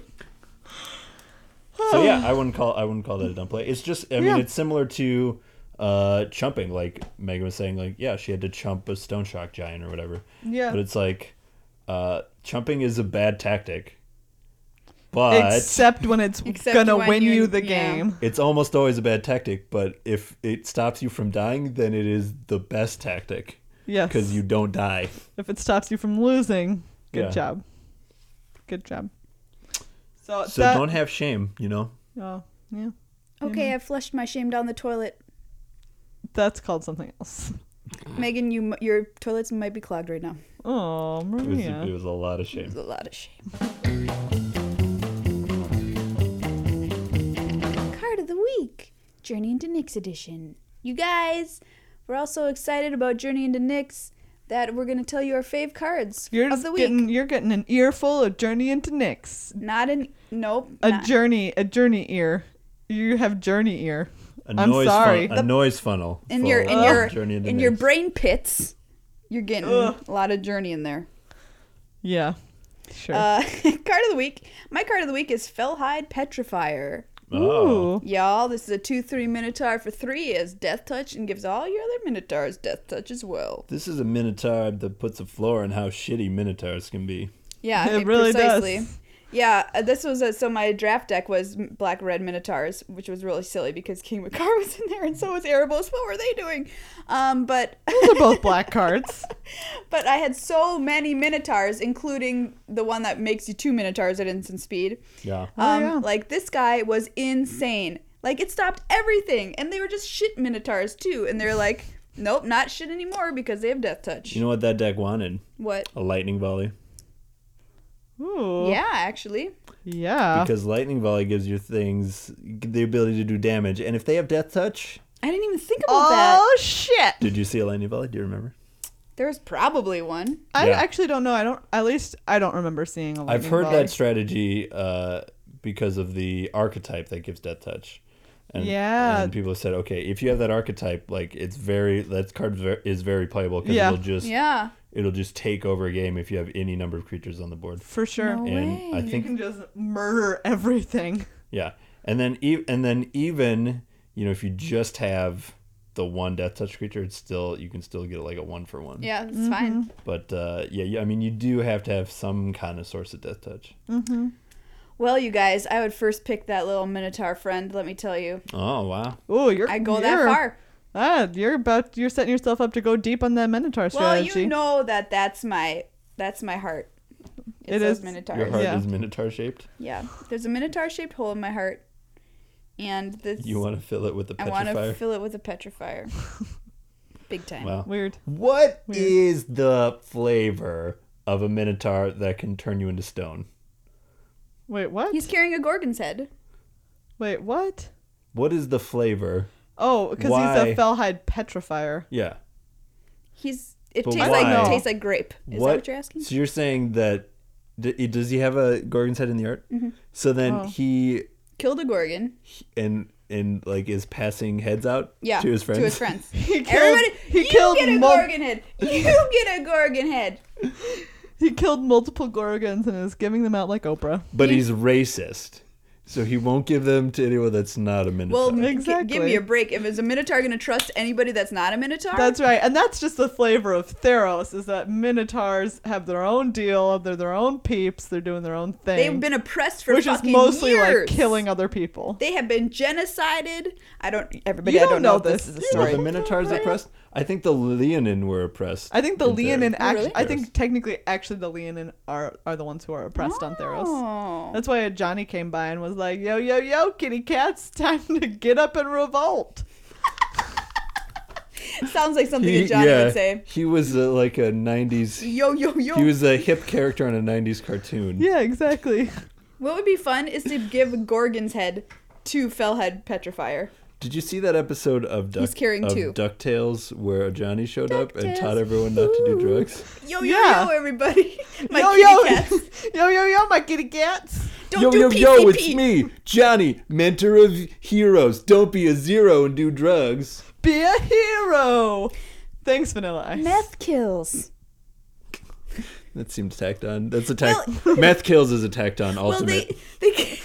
So yeah, I wouldn't call I wouldn't call that a dumb play. It's just, I mean, Yeah. it's similar to uh, chumping. Like Megan was saying, like, yeah, she had to chump a Stone Shock Giant or whatever. Yeah. But it's like, uh, chumping is a bad tactic, but Except when it's Except gonna when win you're- you the yeah. game. it's almost always a bad tactic. But if it stops you from dying, then it is the best tactic Yes. because you don't die. If it stops you from losing, good Yeah. job. Good job. So, So that, don't have shame, you know. Oh, yeah. Okay, Mhm. I flushed my shame down the toilet. That's called something else. Megan, you m- your toilets might be clogged right now. Oh, It was, Maria. it was a lot of There's shame. a lot of shame. Card of the week, Journey into Nyx edition. You guys, we're also excited about Journey into Nyx that we're gonna tell you our fave cards You're of just the week. getting you're getting an earful of Journey into Nyx. Not an nope. A not- journey, a journey ear. You have journey ear. A I'm noise sorry. Fun, a noise funnel. in full your in of your Journey into in your Nyx. brain pits. You're getting Ugh. a lot of Journey in there. Yeah. Sure. Uh, card of the week. My card of the week is Fellhide Petrifier. Oh. Ooh. Y'all, this is a two three Minotaur for three as Death Touch and gives all your other Minotaurs Death Touch as well. This is a Minotaur that puts a floor on how shitty Minotaurs can be. Yeah, It really precisely. does. Yeah, uh, this was a, so my draft deck was m- black red Minotaurs, which was really silly because King Makar was in there and so was Erebos. What were they doing? Um, but Those are both black cards. but I had so many Minotaurs, including the one that makes you two Minotaurs at instant speed. Yeah. Oh, Um, yeah. Like this guy was insane. Like it stopped everything, and they were just shit Minotaurs too. And they're like, nope, not shit anymore because they have Death Touch. You know what that deck wanted? What? A lightning volley. Ooh. Yeah, actually. Yeah. Because lightning volley gives your things the ability to do damage, and if they have death touch, I didn't even think about that. Oh shit. did you see a lightning volley? Do you remember? There was probably one. I Yeah. actually don't know. I don't. At least I don't remember seeing a. I've lightning heard volley. that strategy uh, because of the archetype that gives death touch. And, Yeah. and people have said, okay, if you have that archetype, like it's very that card ver- is very playable because Yeah. it'll just Yeah. it'll just take over a game if you have any number of creatures on the board. for sure. No And I way. You think can just murder everything. Yeah, and then e- and then even you know if you just have the one death touch creature, it's still you can still get like a one for one. Yeah, it's Mm-hmm. fine. But uh, yeah, yeah, I mean you do have to have some kind of source of death touch. Mm-hmm. Well, you guys, I would first pick that little Minotaur friend, let me tell you. Oh wow! Oh, you're. I go you're, that far. Ah, you're about. You're setting yourself up to go deep on that Minotaur Well, strategy. you know that that's my that's my heart. It's It those is. Minotaurs. Your heart Yeah. is Minotaur shaped. Yeah, there's a Minotaur-shaped hole in my heart, and this You want to fill it with the I want to petrifier. fill it with a petrifier. Big time. Wow. Weird. What Weird. is the flavor of a Minotaur that can turn you into stone? Wait, what? He's carrying a Gorgon's head. Wait, what? What is the flavor? Oh, because he's Why? a Fellhide petrifier. Yeah. He's it But tastes why? like it tastes like grape. Is what? that what you're asking? So you're saying that d- does he have a Gorgon's head in the art? Mm-hmm. So then Oh. he Killed a Gorgon. and and like is passing heads out Yeah. to his friends. To his friends. He killed. Everybody, he you killed. get a mul- Gorgon head. You get a Gorgon head. he killed multiple Gorgons and is giving them out like Oprah. But he's racist. So he won't give them to anyone that's not a Minotaur. Well, g- Exactly. give me a break. If is a Minotaur going to trust anybody that's not a Minotaur? That's right, and that's just the flavor of Theros. Is that Minotaurs have their own deal? They're their own peeps. They're doing their own thing. They've been oppressed for which is fucking mostly years. like killing other people. They have been genocided. I don't. Everybody, You I don't don't know, know if this this. is a You Were story. the Minotaurs oppressed? I think the Leonin were oppressed. I think the in Leonin Theros. actually. really? I think technically, actually, the Leonin are are the ones who are oppressed on Theros. Oh. That's why Johnny came by and was like, "Yo, yo, yo, kitty cats, time to get up and revolt." Sounds like something He- that Johnny yeah, would say. he was uh, like a nineties. Yo, yo, yo. He was a hip character on a nineties cartoon. Yeah, exactly. What would be fun is to give Gorgon's head to Fellhead Petrifier. Did you see that episode of, Duck, He's carrying of two. DuckTales where Johnny showed up and DuckTales. taught everyone not to do drugs? Yo, yo, Yeah. yo, everybody. My yo, kitty yo. cats. yo, yo, yo, my kitty cats. Don't yo, do yo, P C P. yo, it's me, Johnny, mentor of heroes. Don't be a zero and do drugs. Be a hero. Thanks, Vanilla Ice. Meth kills. That seems tacked on. That's attack. Meth kills is attacked on Well, ultimate. they they can,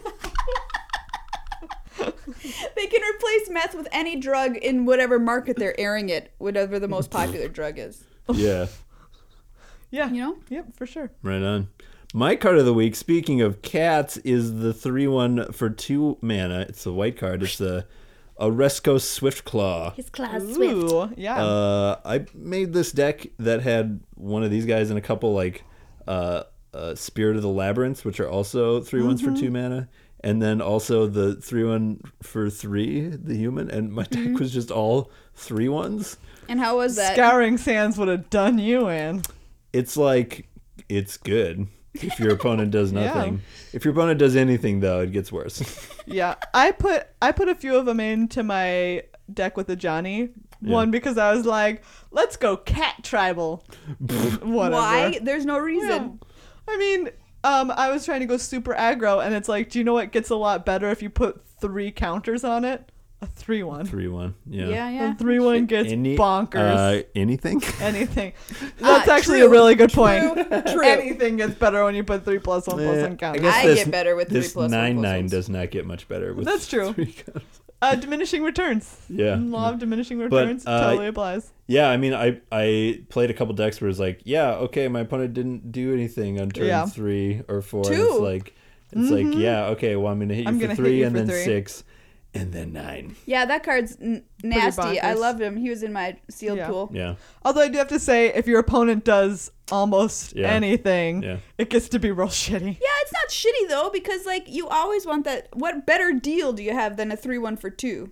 they can replace meth with any drug in whatever market they're airing it, whatever the most popular drug is. Yeah, Yeah. You know? Yep, for sure. right on. My card of the week, speaking of cats, is the three one for two mana. It's the white card. It's the Oresco Swiftclaw. His class Ooh, yeah. Uh, I made this deck that had one of these guys and a couple like uh, uh, Spirit of the Labyrinths, which are also three ones for two mana, and then also the three one for three, the human. And my deck was just all three ones. And how was that? Scouring Sands would have done you in. It's like it's good if your opponent does Yeah. nothing. If your opponent does anything, though, it gets worse. Yeah, I put I put a few of them into my deck with the Johnny. Yeah. One because I was like, let's go cat tribal. Whatever. Why? There's no reason. I mean, um, I was trying to go super aggro, and it's like, do you know what gets a lot better if you put three counters on it? A three one. three one. Yeah. Yeah, yeah. A three one gets Any- bonkers. Uh, anything? Anything. That's Ah, actually true. a really good point. True, true. Anything gets better when you put three plus one plus Eh, one counters. guess I this- get better with three this plus one nine plus nine ones. does not get much better with That's true. three counters. Uh, diminishing returns. Yeah. Law of diminishing returns uh, totally applies. Yeah, I mean, I I played a couple decks where it's like, yeah, okay, my opponent didn't do anything on turn Yeah. three or four. Two. And it's like, it's like, yeah, okay, well, I'm gonna hit you I'm for gonna hit three you and for then three. six, and then nine. Yeah, that card's n- nasty. I bonkers. loved him. He was in my sealed Yeah. pool. Yeah, Although I do have to say, if your opponent does almost Yeah. anything, yeah. it gets to be real shitty. Yeah, it's not shitty though, because like you always want that. What better deal do you have than a three one for two?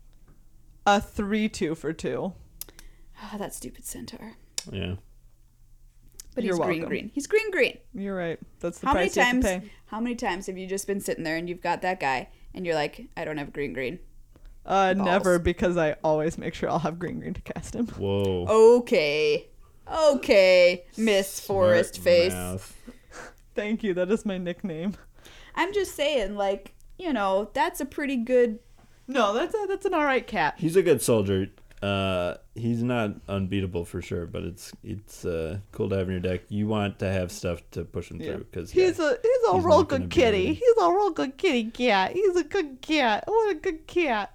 A three two for two. Oh, that stupid centaur. Yeah. But You're he's green welcome. green. He's green green. You're right. That's the How many price you have times? to pay. How many times have you just been sitting there and you've got that guy and you're like, I don't have green green. Uh, Balls. never, because I always make sure I'll have green green to cast him. Whoa. Okay, okay, Miss Forest Smart Face. mouth. Thank you. That is my nickname. I'm just saying, like, you know, that's a pretty good. No, that's a, that's an all right cat. He's a good soldier. Uh, he's not unbeatable for sure, but it's it's uh, cool to have in your deck. You want to have stuff to push him Yeah. through because He's a he's a he's real not gonna good be kitty. able to- He's a real good kitty cat. He's a good cat. What a good cat.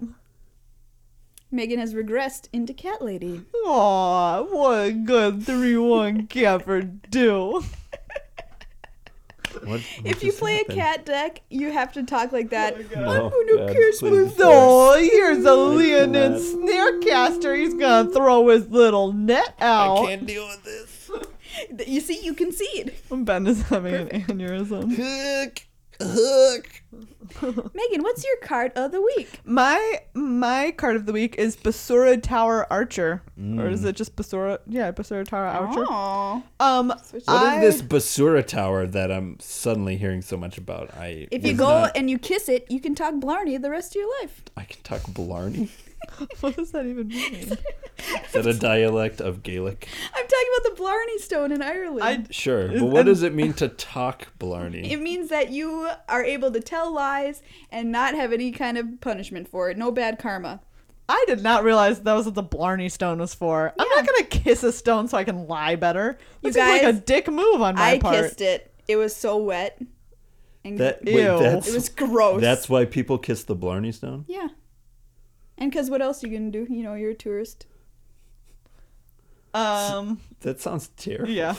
Megan has regressed into cat lady. Aw, what a good three one cat for do. What, what If you just play happened? a cat deck, you have to talk like that. Oh Oh, I'm gonna God, kiss please. my So here's a Leonid Matt. Snarecaster. He's gonna throw his little net out. I can't deal with this. You see, you concede. Ben is having an aneurysm. Hook, hook. Megan, what's your card of the week? My my card of the week is Basura Tower Archer, or is Mm. it just Basura? Yeah, Basura Tower Archer. Oh. Um, Switch- What I, is this Basura Tower that I'm suddenly hearing so much about? I If you was go not- and you kiss it, you can talk Blarney the rest of your life. I can talk Blarney. What does that even mean? Is that a dialect of Gaelic? I'm talking about the Blarney Stone in Ireland. I Sure, Is- but what and- does it mean to talk Blarney? It means that you are able to tell lies and not have any kind of punishment for it. No bad karma. I did not realize that was what the Blarney Stone was for. I'm Yeah. not gonna kiss a stone so I can lie better. You This seems like a guys, dick move on my I part. kissed it. It was so wet. And That Ew. wait, that's it was gross. that's why people kiss the Blarney Stone. Yeah. And because what else are you going to do? You know, you're a tourist. Um, That sounds terrible. yeah.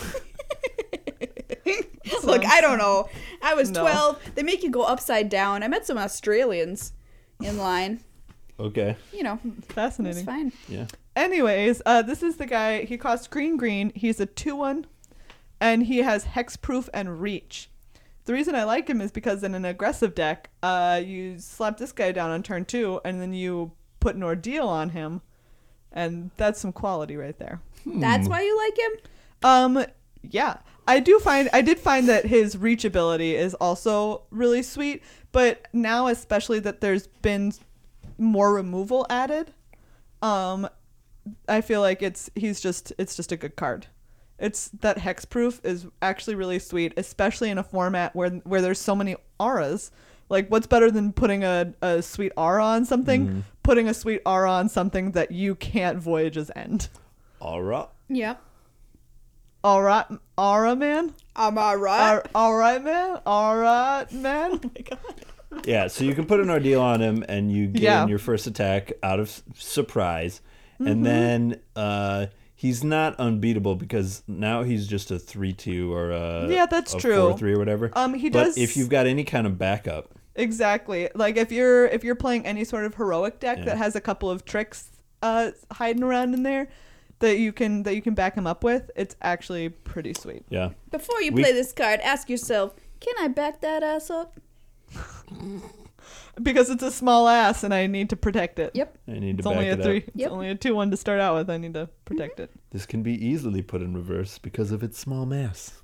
Look, I don't know. I was No. twelve. They make you go upside down. I met some Australians in line. Okay. You know, it's Fascinating. fine. Yeah. Anyways, uh, this is the guy. He costs green green. He's a two one, and he has hexproof and reach. The reason I like him is because in an aggressive deck, uh, you slap this guy down on turn two, and then you put an ordeal on him, And that's some quality right there. That's why you like him? Um, yeah. I do find I did find that his reachability is also really sweet, but now especially that there's been more removal added, um, I feel like it's he's just it's just a good card. It's that hexproof is actually really sweet, especially in a format where where there's so many auras. Like, what's better than putting a, a sweet aura on something? Mm-hmm. Putting a sweet aura on something that you can't Voyage's end. All right. Yeah. All right, aura man. Am I right? All, all right, man. All right, man. Oh my god. Yeah, so you can put an ordeal on him, and you get Yeah. in your first attack out of s- surprise, Mm-hmm. and then uh, he's not unbeatable because now he's just a three two or a Yeah, that's a true. four three or whatever. Um, he but does- if you've got any kind of backup, Exactly. Like if you're if you're playing any sort of heroic deck Yeah. that has a couple of tricks uh, hiding around in there that you can that you can back him up with, it's actually pretty sweet. yeah, Before you We- play this card, ask yourself, can I back that ass up? Because it's a small ass and I need to protect it. Yep. I need to It's back only a it three. up. It's Yep. only a two one to start out with. I need to protect it. This can be easily put in reverse because of its small mass.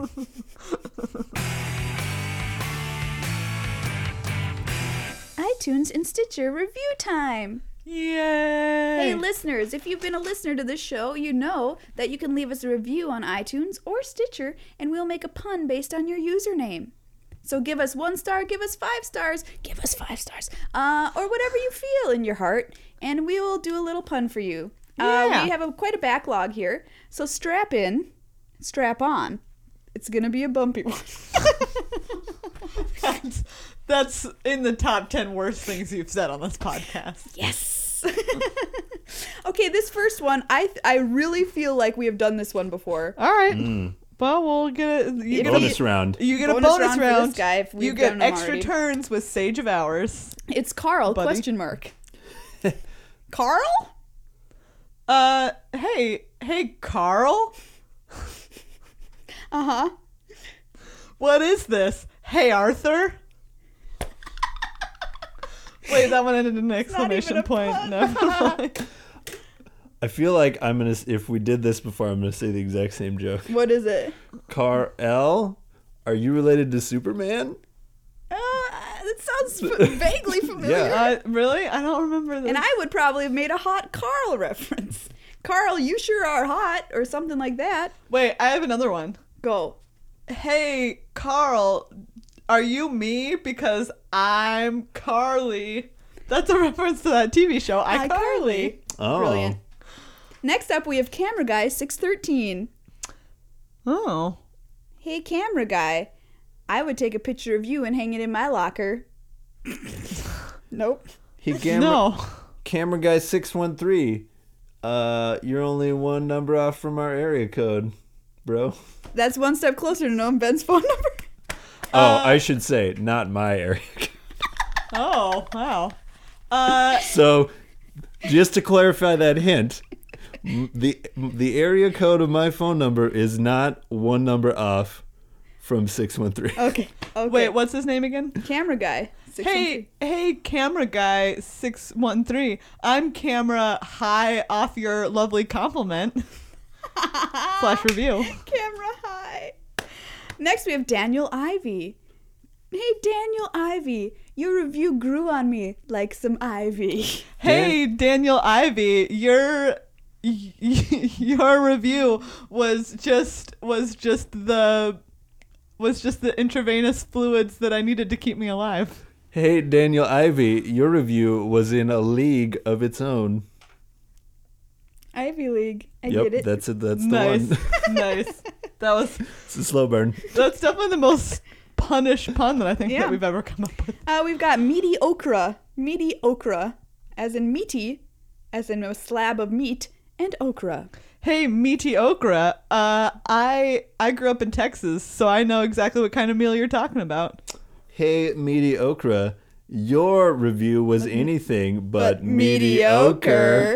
iTunes and Stitcher review time. Yay! Hey, listeners, if you've been a listener to this show, you know that you can leave us a review on iTunes or Stitcher, and we'll make a pun based on your username. So give us one star, give us five stars, give us five stars, uh, or whatever you feel in your heart, and we will do a little pun for you. Uh, Yeah. we have a, quite a backlog here, so strap in, strap on. It's going to be a bumpy one. that's, that's in the top ten worst things you've said on this podcast. Yes. Okay, this first one, I I really feel like we have done this one before. All right. Mm. Well, we'll get a you If get a, Bonus round. you get a Bonus bonus round for round. this guy if we've you get done them extra already. turns with Sage of Hours. It's Carl, Buddy. question mark. Carl? Uh, hey, hey, Carl. Uh-huh. What is this? Hey, Arthur. Wait, that one ended in an not exclamation even a point. pun. No. I feel like I'm gonna. s- If we did this before, I'm gonna say the exact same joke. What is it? Car L, are you related to Superman? Uh, it sounds f- vaguely familiar. Yeah. uh, really? I don't remember this. And I would probably have made a hot Carl reference. Carl, you sure are hot, or something like that. Wait, I have another one. Go. Hey, Carl, are you me? Because I'm Carly. That's a reference to that T V show, iCarly. iCarly. Oh, Brilliant. Next up, we have Camera Guy six thirteen. Oh. Hey, Camera Guy, I would take a picture of you and hang it in my locker. Nope. He camera No. camera guy six one three. Uh, you're only one number off from our area code, bro. That's one step closer to knowing Ben's phone number. Oh, I should say not my area. code. Oh, wow. Uh, So, just to clarify that hint, m- the the area code of my phone number is not one number off from six one three. Okay. Okay. wait, what's his name again? Camera Guy. six one three. Hey, hey, camera guy six one three. I'm camera high off your lovely compliment. Flash review. Camera high. Next, we have Daniel Ivy. Hey, Daniel Ivy, your review grew on me like some ivy. Hey, Daniel Ivy, your y- your review was just was just the was just the intravenous fluids that I needed to keep me alive. Hey, Daniel Ivy, your review was in a league of its own. Ivy League. I yep, get it. that's it. That's the Nice, one. nice. That was It's a slow burn. that's definitely the most punish pun that I think Yeah. that we've ever come up with. Uh, we've got meaty okra. Meaty okra, as in meaty, as in a slab of meat, and okra. Hey, meaty okra. Uh, I I grew up in Texas, so I know exactly what kind of meal you're talking about. Hey, mediocre, your review was anything but, mediocre.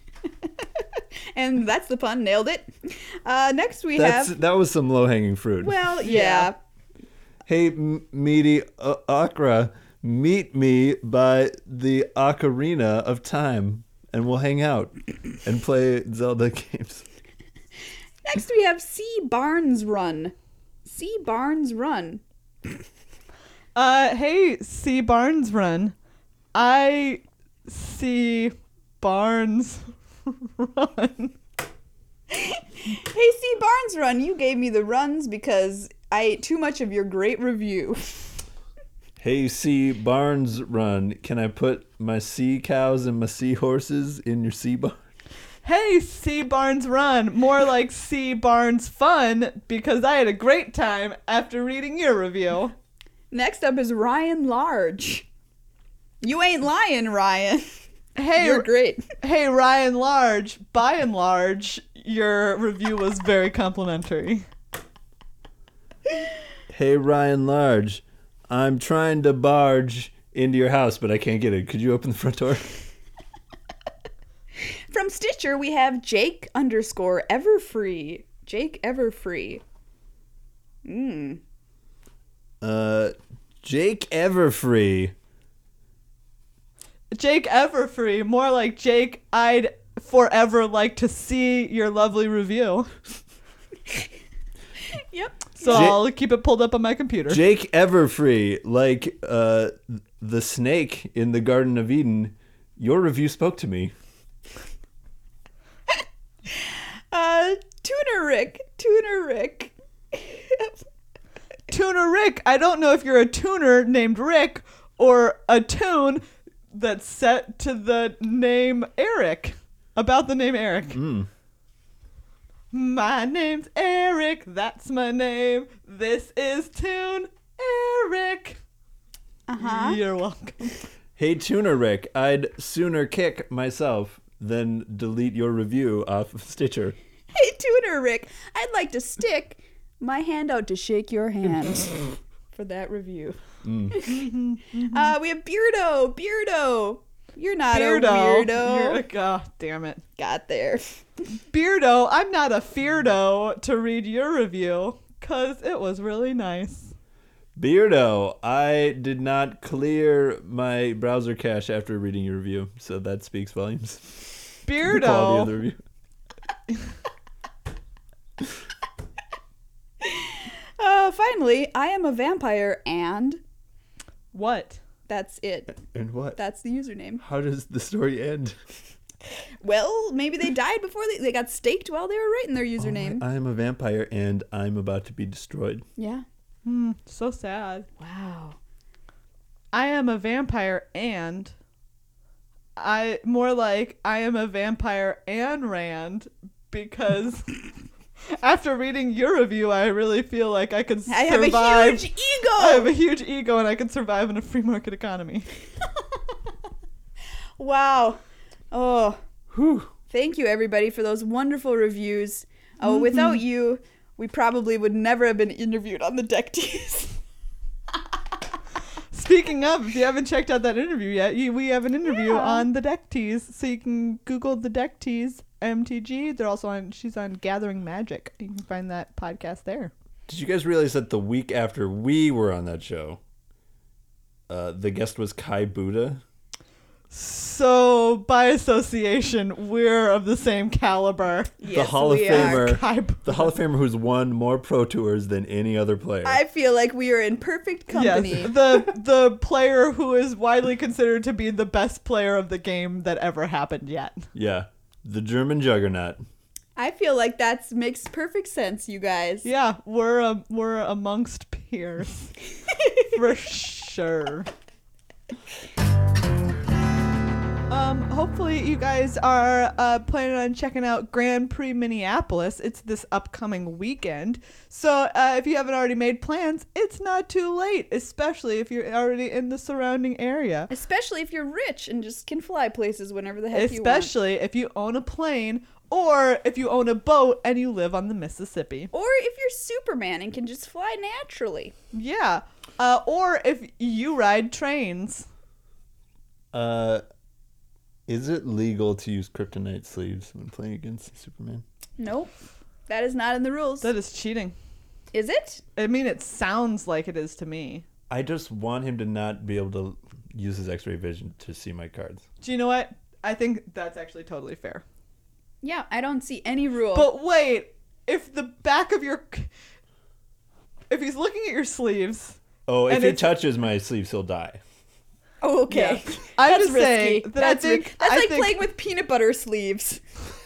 And that's the pun. Nailed it. Uh, next we That's have. that was some low hanging fruit. Well, yeah. Hey, m- mediocre, meet me by the ocarina of time. and we'll hang out and play Zelda games. Next, we have C. Barnes Run. C. Barnes Run. Uh, hey, C. Barnes Run. I see Barnes Run. Hey, C. Barnes Run, you gave me the runs because I ate too much of your great review. Hey, C. Barnes Run, can I put my sea cows and my seahorses in your sea barn? Hey, C. Barnes Run. More like C. Barnes Fun because I had a great time after reading your review. Next up is Ryan Large. You ain't lying, Ryan. Hey, You're great. Hey, Ryan Large. By and large, your review was very complimentary. Hey, Ryan Large, I'm trying to barge into your house, but I can't get in. Could you open the front door? From Stitcher, we have Jake underscore Everfree. Jake Everfree. Mmm. Uh, Jake Everfree. Jake Everfree. More like Jake, I'd forever like to see your lovely review. Yep. So Ja- I'll keep it pulled up on my computer. Jake Everfree, like uh, the snake in the Garden of Eden. Your review spoke to me. Uh, Tuner Rick. Tuner Rick. Tuner Rick. I don't know if you're a tuner named Rick or a tune that's set to the name Eric. About the name Eric. Mm. My name's Eric. That's my name. This is Tune Eric. Uh-huh. You're welcome. Hey, Tuner Rick, I'd sooner kick myself than delete your review off of Stitcher. Hey, Tuner Rick. I'd like to stick my hand out to shake your hand for that review. Mm. uh, we have Beardo. Beardo. You're not Beardo. a weirdo. You're a, oh, damn it. Got there. Beardo, I'm not a feardo to read your review because it was really nice. Beardo, I did not clear my browser cache after reading your review, so that speaks volumes. The quality of the Beardo. review. Uh, finally, I am a vampire and What? that's it. And what? That's the username. How does the story end? Well, maybe they died before they, they got staked while they were writing their username. I am a vampire and I'm about to be destroyed. Yeah. Hmm, so sad. Wow. I am a vampire and I more like I am a vampire and Rand because after reading your review I really feel like I could I survive. have a huge ego. I have a huge ego and I can survive in a free market economy. Wow. Oh, Whew. thank you everybody for those wonderful reviews. Oh, without you, we probably would never have been interviewed on the Deck Tease. Speaking of, if you haven't checked out that interview yet, you, we have an interview Yeah. on the Deck Tease, so you can Google the Deck Tease M T G. They're also on. She's on Gathering Magic. You can find that podcast there. Did you guys realize that the week after we were on that show, uh, the guest was Kai Buddha? So by association, we're of the same caliber. Yes, the Hall of we are. Famer. Kai- The Hall of Famer who's won more Pro Tours than any other player. I feel like we are in perfect company. Yes, the the player who is widely considered to be the best player of the game that ever happened yet. Yeah. The German juggernaut. I feel like that makes perfect sense, you guys. Yeah, we're uh, we're amongst peers for sure. Um, hopefully you guys are uh, planning on checking out Grand Prix Minneapolis. It's this upcoming weekend. So uh, if you haven't already made plans, it's not too late, especially if you're already in the surrounding area. Especially if you're rich and just can fly places whenever the heck you want. Especially if you own a plane or if you own a boat and you live on the Mississippi. Or if you're Superman and can just fly naturally. Yeah. Uh, or if you ride trains. Uh, is it legal to use kryptonite sleeves when playing against Superman? Nope. That is not in the rules. That is cheating. Is it? I mean, it sounds like it is to me. I just want him to not be able to use his X-ray vision to see my cards. Do you know what? I think that's actually totally fair. Yeah, I don't see any rule. But wait, if the back of your, if he's looking at your sleeves, Oh, if and he it's- touches my sleeves, he'll die. oh, okay. Yeah. I'm That's just risky. saying that That's I ri- think that's I like think, playing with peanut butter sleeves.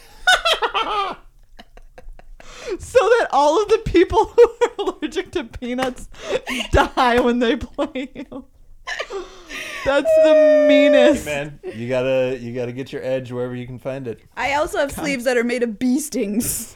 so that all of the people who are allergic to peanuts die when they play you. That's the meanest. Man, you gotta you gotta get your edge wherever you can find it. I also have sleeves that are made of bee stings.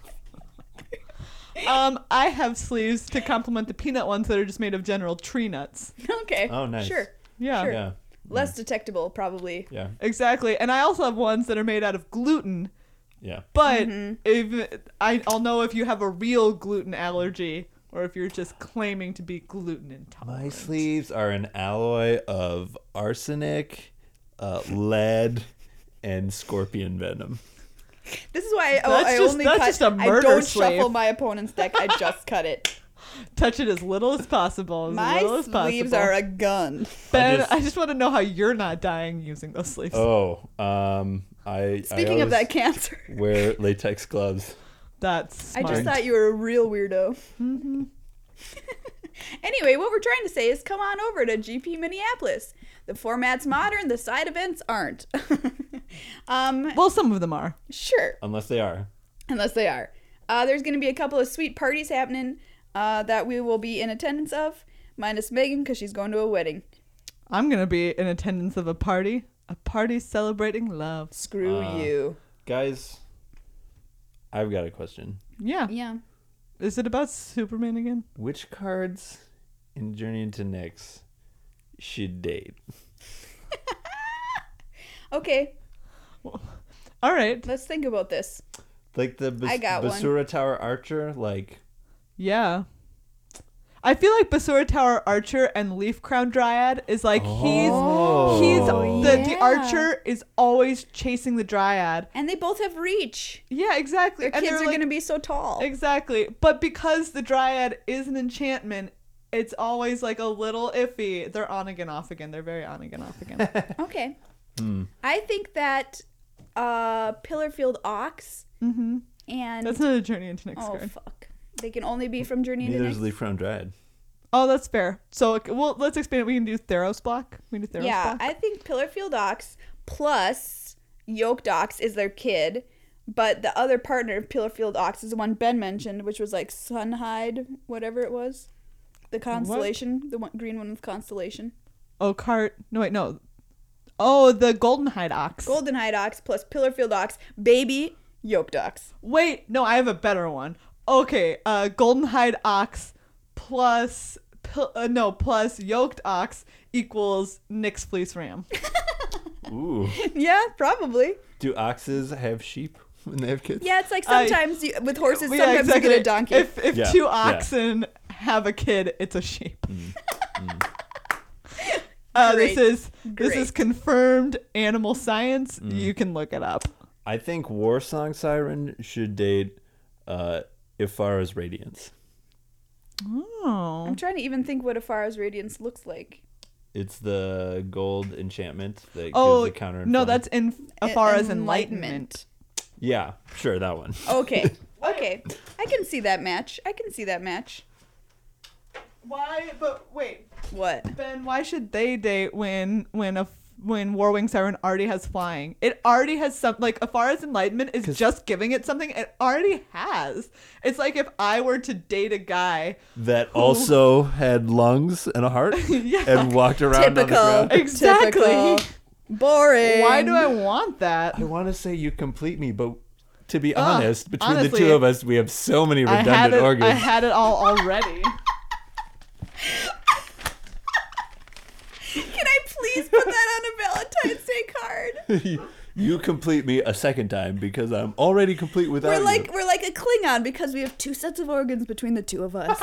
Um, I have sleeves to complement the peanut ones that are just made of general tree nuts. Okay. Oh, nice. Sure. Yeah, Sure. Yeah. Less detectable, probably. Yeah. exactly. And I also have ones that are made out of gluten. Yeah. But Mm-hmm. if I, I'll know if you have a real gluten allergy or if you're just claiming to be gluten intolerant. My sleeves are an alloy of arsenic, uh, lead, and scorpion venom. This is why I, oh, That's I just- only that's cut. just a I murder don't sleeve. shuffle my opponent's deck. I just cut it. Touch it as little as possible. As My little as sleeves possible. are a gun. Ben, I I just- just, want to know how you're not dying using those sleeves. Oh, um, I. Speaking I of that always cancer, wear latex gloves. That's I smart. just thought you were a real weirdo. Mm-hmm. Anyway, what we're trying to say is come on over to G P Minneapolis. The format's modern, the side events aren't. um, Well, some of them are. sure, Unless they are. unless they are. Uh, there's going to be a couple of sweet parties happening uh, that we will be in attendance of, minus Megan because she's going to a wedding. I'm going to be in attendance of a party. A party celebrating love. Screw Uh, you. Guys, I've got a question. Yeah. Yeah. Is it about Superman again? Which cards in Journey into Nyx should date? Okay, All right. let's think about this. Like the Bas- I got one. Basura Tower Archer? Like, Yeah. I feel like Basura Tower Archer and Leaf Crown Dryad is like Oh. he's he's Oh, the, the yeah. archer is always chasing the Dryad. And they both have reach. Yeah, exactly. Their And kids they're are like- going to be so tall. Exactly. But because the Dryad is an enchantment, it's always like a little iffy. They're on again, off again. They're very on again, off again. Okay. hmm. I think that uh, Pillarfield Ox Mm-hmm. and That's not a Journey into Nyx oh card. fuck, they can only be from Journey into Neither is Nyx. Leaf Crown Dryad. Oh, that's fair. So, okay, well, let's expand it. We can do Theros block. We can do Theros Yeah, block. I think Pillarfield Ox plus Yoked Ox is their kid, but the other partner of Pillarfield Ox is the one Ben mentioned, which was like Sunhide, whatever it was, the constellation, the one, green one with constellation. Oh, cart. No, wait, no. Oh, the Golden Hide Ox. Goldenhide Ox plus Pillarfield Ox, baby Yoked Ox. Wait, no, I have a better one. Okay, uh, Golden Hide Ox plus pil- uh, no plus Yoked Ox equals Nyx Fleece Ram. Ooh. Yeah, probably. Do oxes have sheep when they have kids? Yeah, it's like I- sometimes you, with horses, Yeah, sometimes you get a donkey. If if Yeah, two yeah. oxen have a kid, it's a sheep. Mm, mm. Uh, this Great. is this is Great. confirmed animal science. Mm. You can look it up. I think War Song Siren should date uh, Ifara's Radiance. Oh, I'm trying to even think what Afara's Radiance looks like. It's the gold enchantment that oh gives the counter. no, inflict. that's in Afara's enlightenment. Yeah, sure, that one. Okay. Okay. I can see that match. I can see that match. Why? But wait, What? Ben, why should they date when when a when Warwing Siren already has flying? It already has some like Afara's enlightenment is 'Cause- just giving it something it already has. It's like if I were to date a guy. That also had lungs and a heart Yeah. and walked around on the Typical. ground. Exactly. Typical. Boring. Why do I want that? I want to say you complete me, but to be Ugh, honest, between the honestly, two of us, we have so many I had redundant it. organs. I had it all already. Can I please put that on a Valentine's Day card? You complete me a second time because I'm already complete without We're you. like we're like a Klingon because we have two sets of organs between the two of us.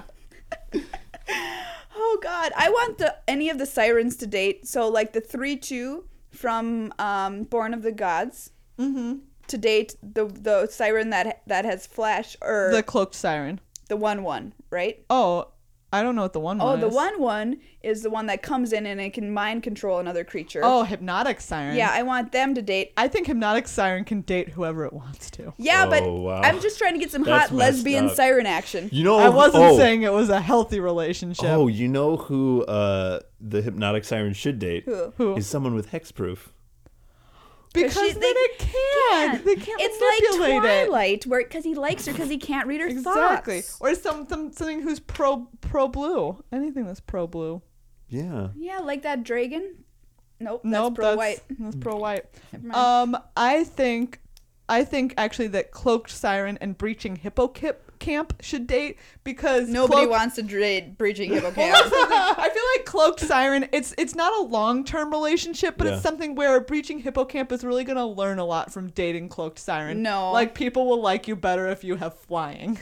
Oh God, I want the any of the sirens to date. So like the three two from um, Born of the Gods Mm-hmm. to date the the siren that that has flash or The the, cloaked siren. one one right. Oh, I don't know what the one Oh, one the is. one one is the one that comes in and it can mind control another creature. Oh, Hypnotic Siren. Yeah, I want them to date. I think Hypnotic Siren can date whoever it wants to. Yeah, but Oh, wow. I'm just trying to get some That's hot messed lesbian up. siren action. You know, I wasn't oh, saying it was a healthy relationship. Oh, you know who uh, the hypnotic siren should date? Who? Who? Is someone with hexproof. Because she- then they it can't. can't. They can't It's manipulate like it. Twilight, where because he likes her because he can't read her Exactly. thoughts. Or some, some something who's pro pro blue. Anything that's pro blue. Yeah. Yeah, like that dragon. Nope, that's Nope, pro white. That's pro white. Never mind. Um, I think, I think actually that Cloaked Siren and Breaching Hippocamp camp should date because Nobody Cloaked- wants to date breaching hippocamp. I feel like Cloaked Siren, it's it's not a long term relationship, but Yeah. it's something where Breaching Hippocamp is really gonna learn a lot from dating Cloaked Siren. No. like people will like you better if you have flying.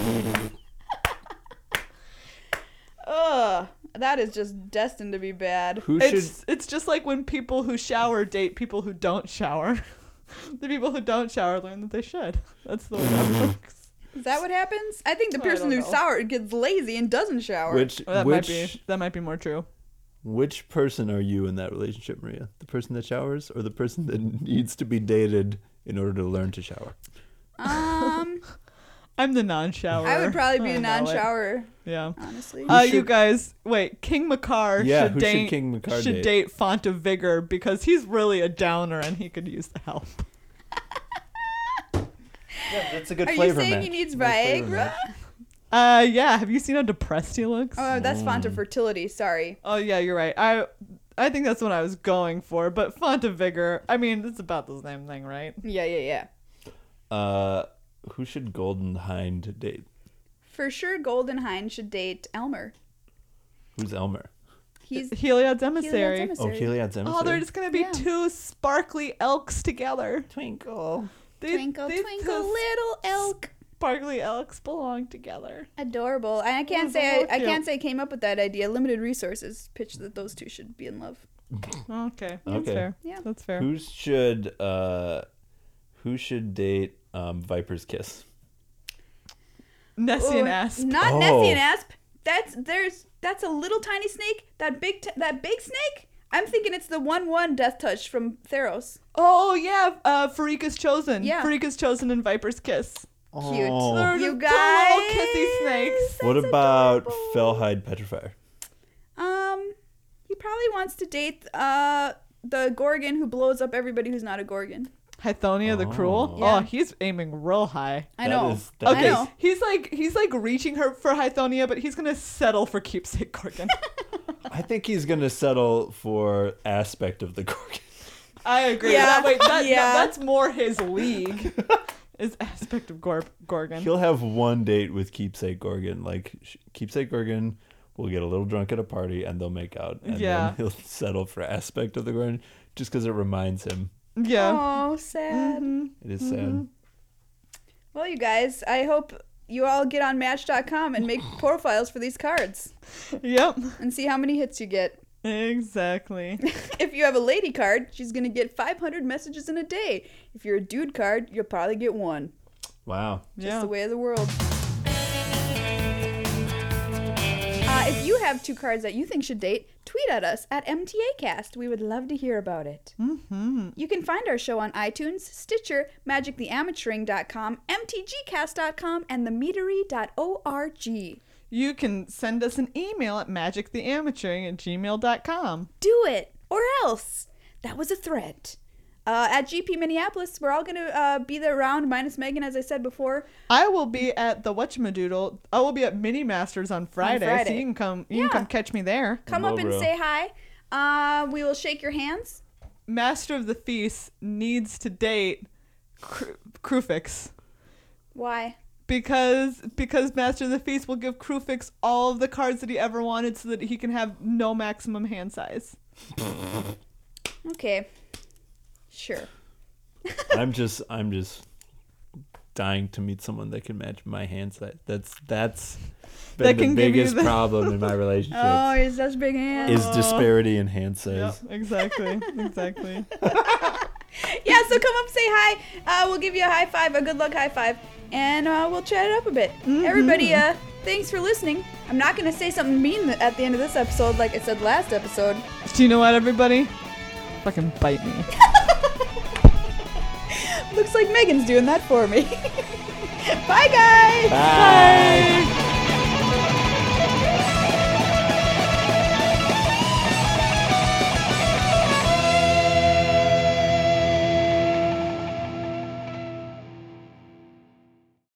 Ugh, that is just destined to be bad. Who should? It's it's just like when people who shower date people who don't shower. The people who don't shower learn that they should. That's the way that works. Is that what happens? I think the I person don't who's know. sour gets lazy and doesn't shower. Which Well, that which might be that might be more true. which person are you in that relationship, Maria? The person that showers or the person that needs to be dated in order to learn to shower? Um, I'm the non-shower. I would probably be I a know it. non-shower, Yeah. honestly. Uh, should- you guys, wait. King Makar Yeah, should who should date King Makar should date? date Font of Vigor because he's really a downer and he could use the help. Yeah, that's a good Are you flavor saying match. he needs Nice flavor Viagra? match. Uh, yeah. Have you seen how depressed he looks? Oh, that's font Mm. of fertility. Sorry. Oh yeah, you're right. I I think that's what I was going for. But Font of Vigor, I mean, it's about the same thing, right? Yeah, yeah, yeah. Uh, who should Golden Hind date? For sure, Golden Hind should date Elmer. Who's Elmer? He's Heliod's emissary. Heliod's Oh, emissary. Heliod's emissary. Oh, they're just gonna be Yeah. two sparkly elks together. Twinkle. They- Twinkle, these twinkle, two little elk. Sparkly elks belong together. Adorable. And I can't Oh, say so I, I cute. can't say I came up with that idea. Limited resources pitched that those two should be in love. Okay, that's Okay. fair. Yeah. That's fair. Who should uh, who should date um, Viper's Kiss? Nessie and Ooh, Asp. Not Oh. Nessie and Asp. That's there's that's a little tiny snake. That big t- that big snake. I'm thinking it's the one one Death Touch from Theros. Oh yeah, uh, Farika's Chosen. Yeah. Farika's Chosen and Viper's Kiss. Cute. Oh. They're You just guys. two little kissy snakes. What That's about adorable. Fellhide Petrifier? Um, he probably wants to date uh the Gorgon who blows up everybody who's not a Gorgon. Hythonia the Cruel. Oh. Yeah. Oh, he's aiming real high. I That know. is- that Okay, I know. he's like he's like reaching her for Hythonia, but he's gonna settle for Keepsake Gorgon. I think he's gonna settle for aspect of the Gorgon. I agree. Yeah. That, wait, that, Yeah. that's more his league. Is aspect of Gor- Gorgon. He'll have one date with Keepsake Gorgon. Like sh- Keepsake Gorgon will get a little drunk at a party and they'll make out. And Yeah. then he'll settle for aspect of the Gorgon just because it reminds him. Yeah. Oh, sad. Mhm. It is sad. Well, you guys, I hope you all get on Match dot com and make profiles for these cards Yep. and see how many hits you get. Exactly. If you have a lady card, she's going to get five hundred messages in a day. If you're a dude card, you'll probably get one. Wow. Just Yeah. the way of the world. Uh, if you have two cards that you think should date, tweet at us at M T A Cast. We would love to hear about it. Mm-hmm. You can find our show on iTunes, Stitcher, magic the amateuring dot com, M T G cast dot com, and the meadery dot org. You can send us an email at magic the amateuring at gmail dot com. Do it, or else. That was a threat. Uh, at G P Minneapolis, we're all going to uh, be there around, minus Megan, as I said before. I will be at the Whatchamadoodle. I will be at Mini Masters on Friday, so Friday. you can come. You Yeah. can come catch me there. Come Hello, up and bro. say hi. Uh, we will shake your hands. Master of the Feast needs to date Cru- Crufix Why? because because Master of the Feast will give Crufix all of the cards that he ever wanted, so that he can have no maximum hand size. Okay. Sure. I'm just I'm just dying to meet someone that can match my hand size. That's that's been That the can give you biggest the- problem in my relationship. Oh, he's such big hands. is disparity in hand size. Yep, exactly, exactly. Yeah, so come up, say hi. Uh, we'll give you a high five, a good luck high five, and uh, we'll chat it up a bit. Everybody, uh, Thanks for listening. I'm not going to say something mean at the end of this episode like I said last episode. Do you know what, everybody? Fucking bite me. Looks like Megan's doing that for me. Bye, guys. Bye.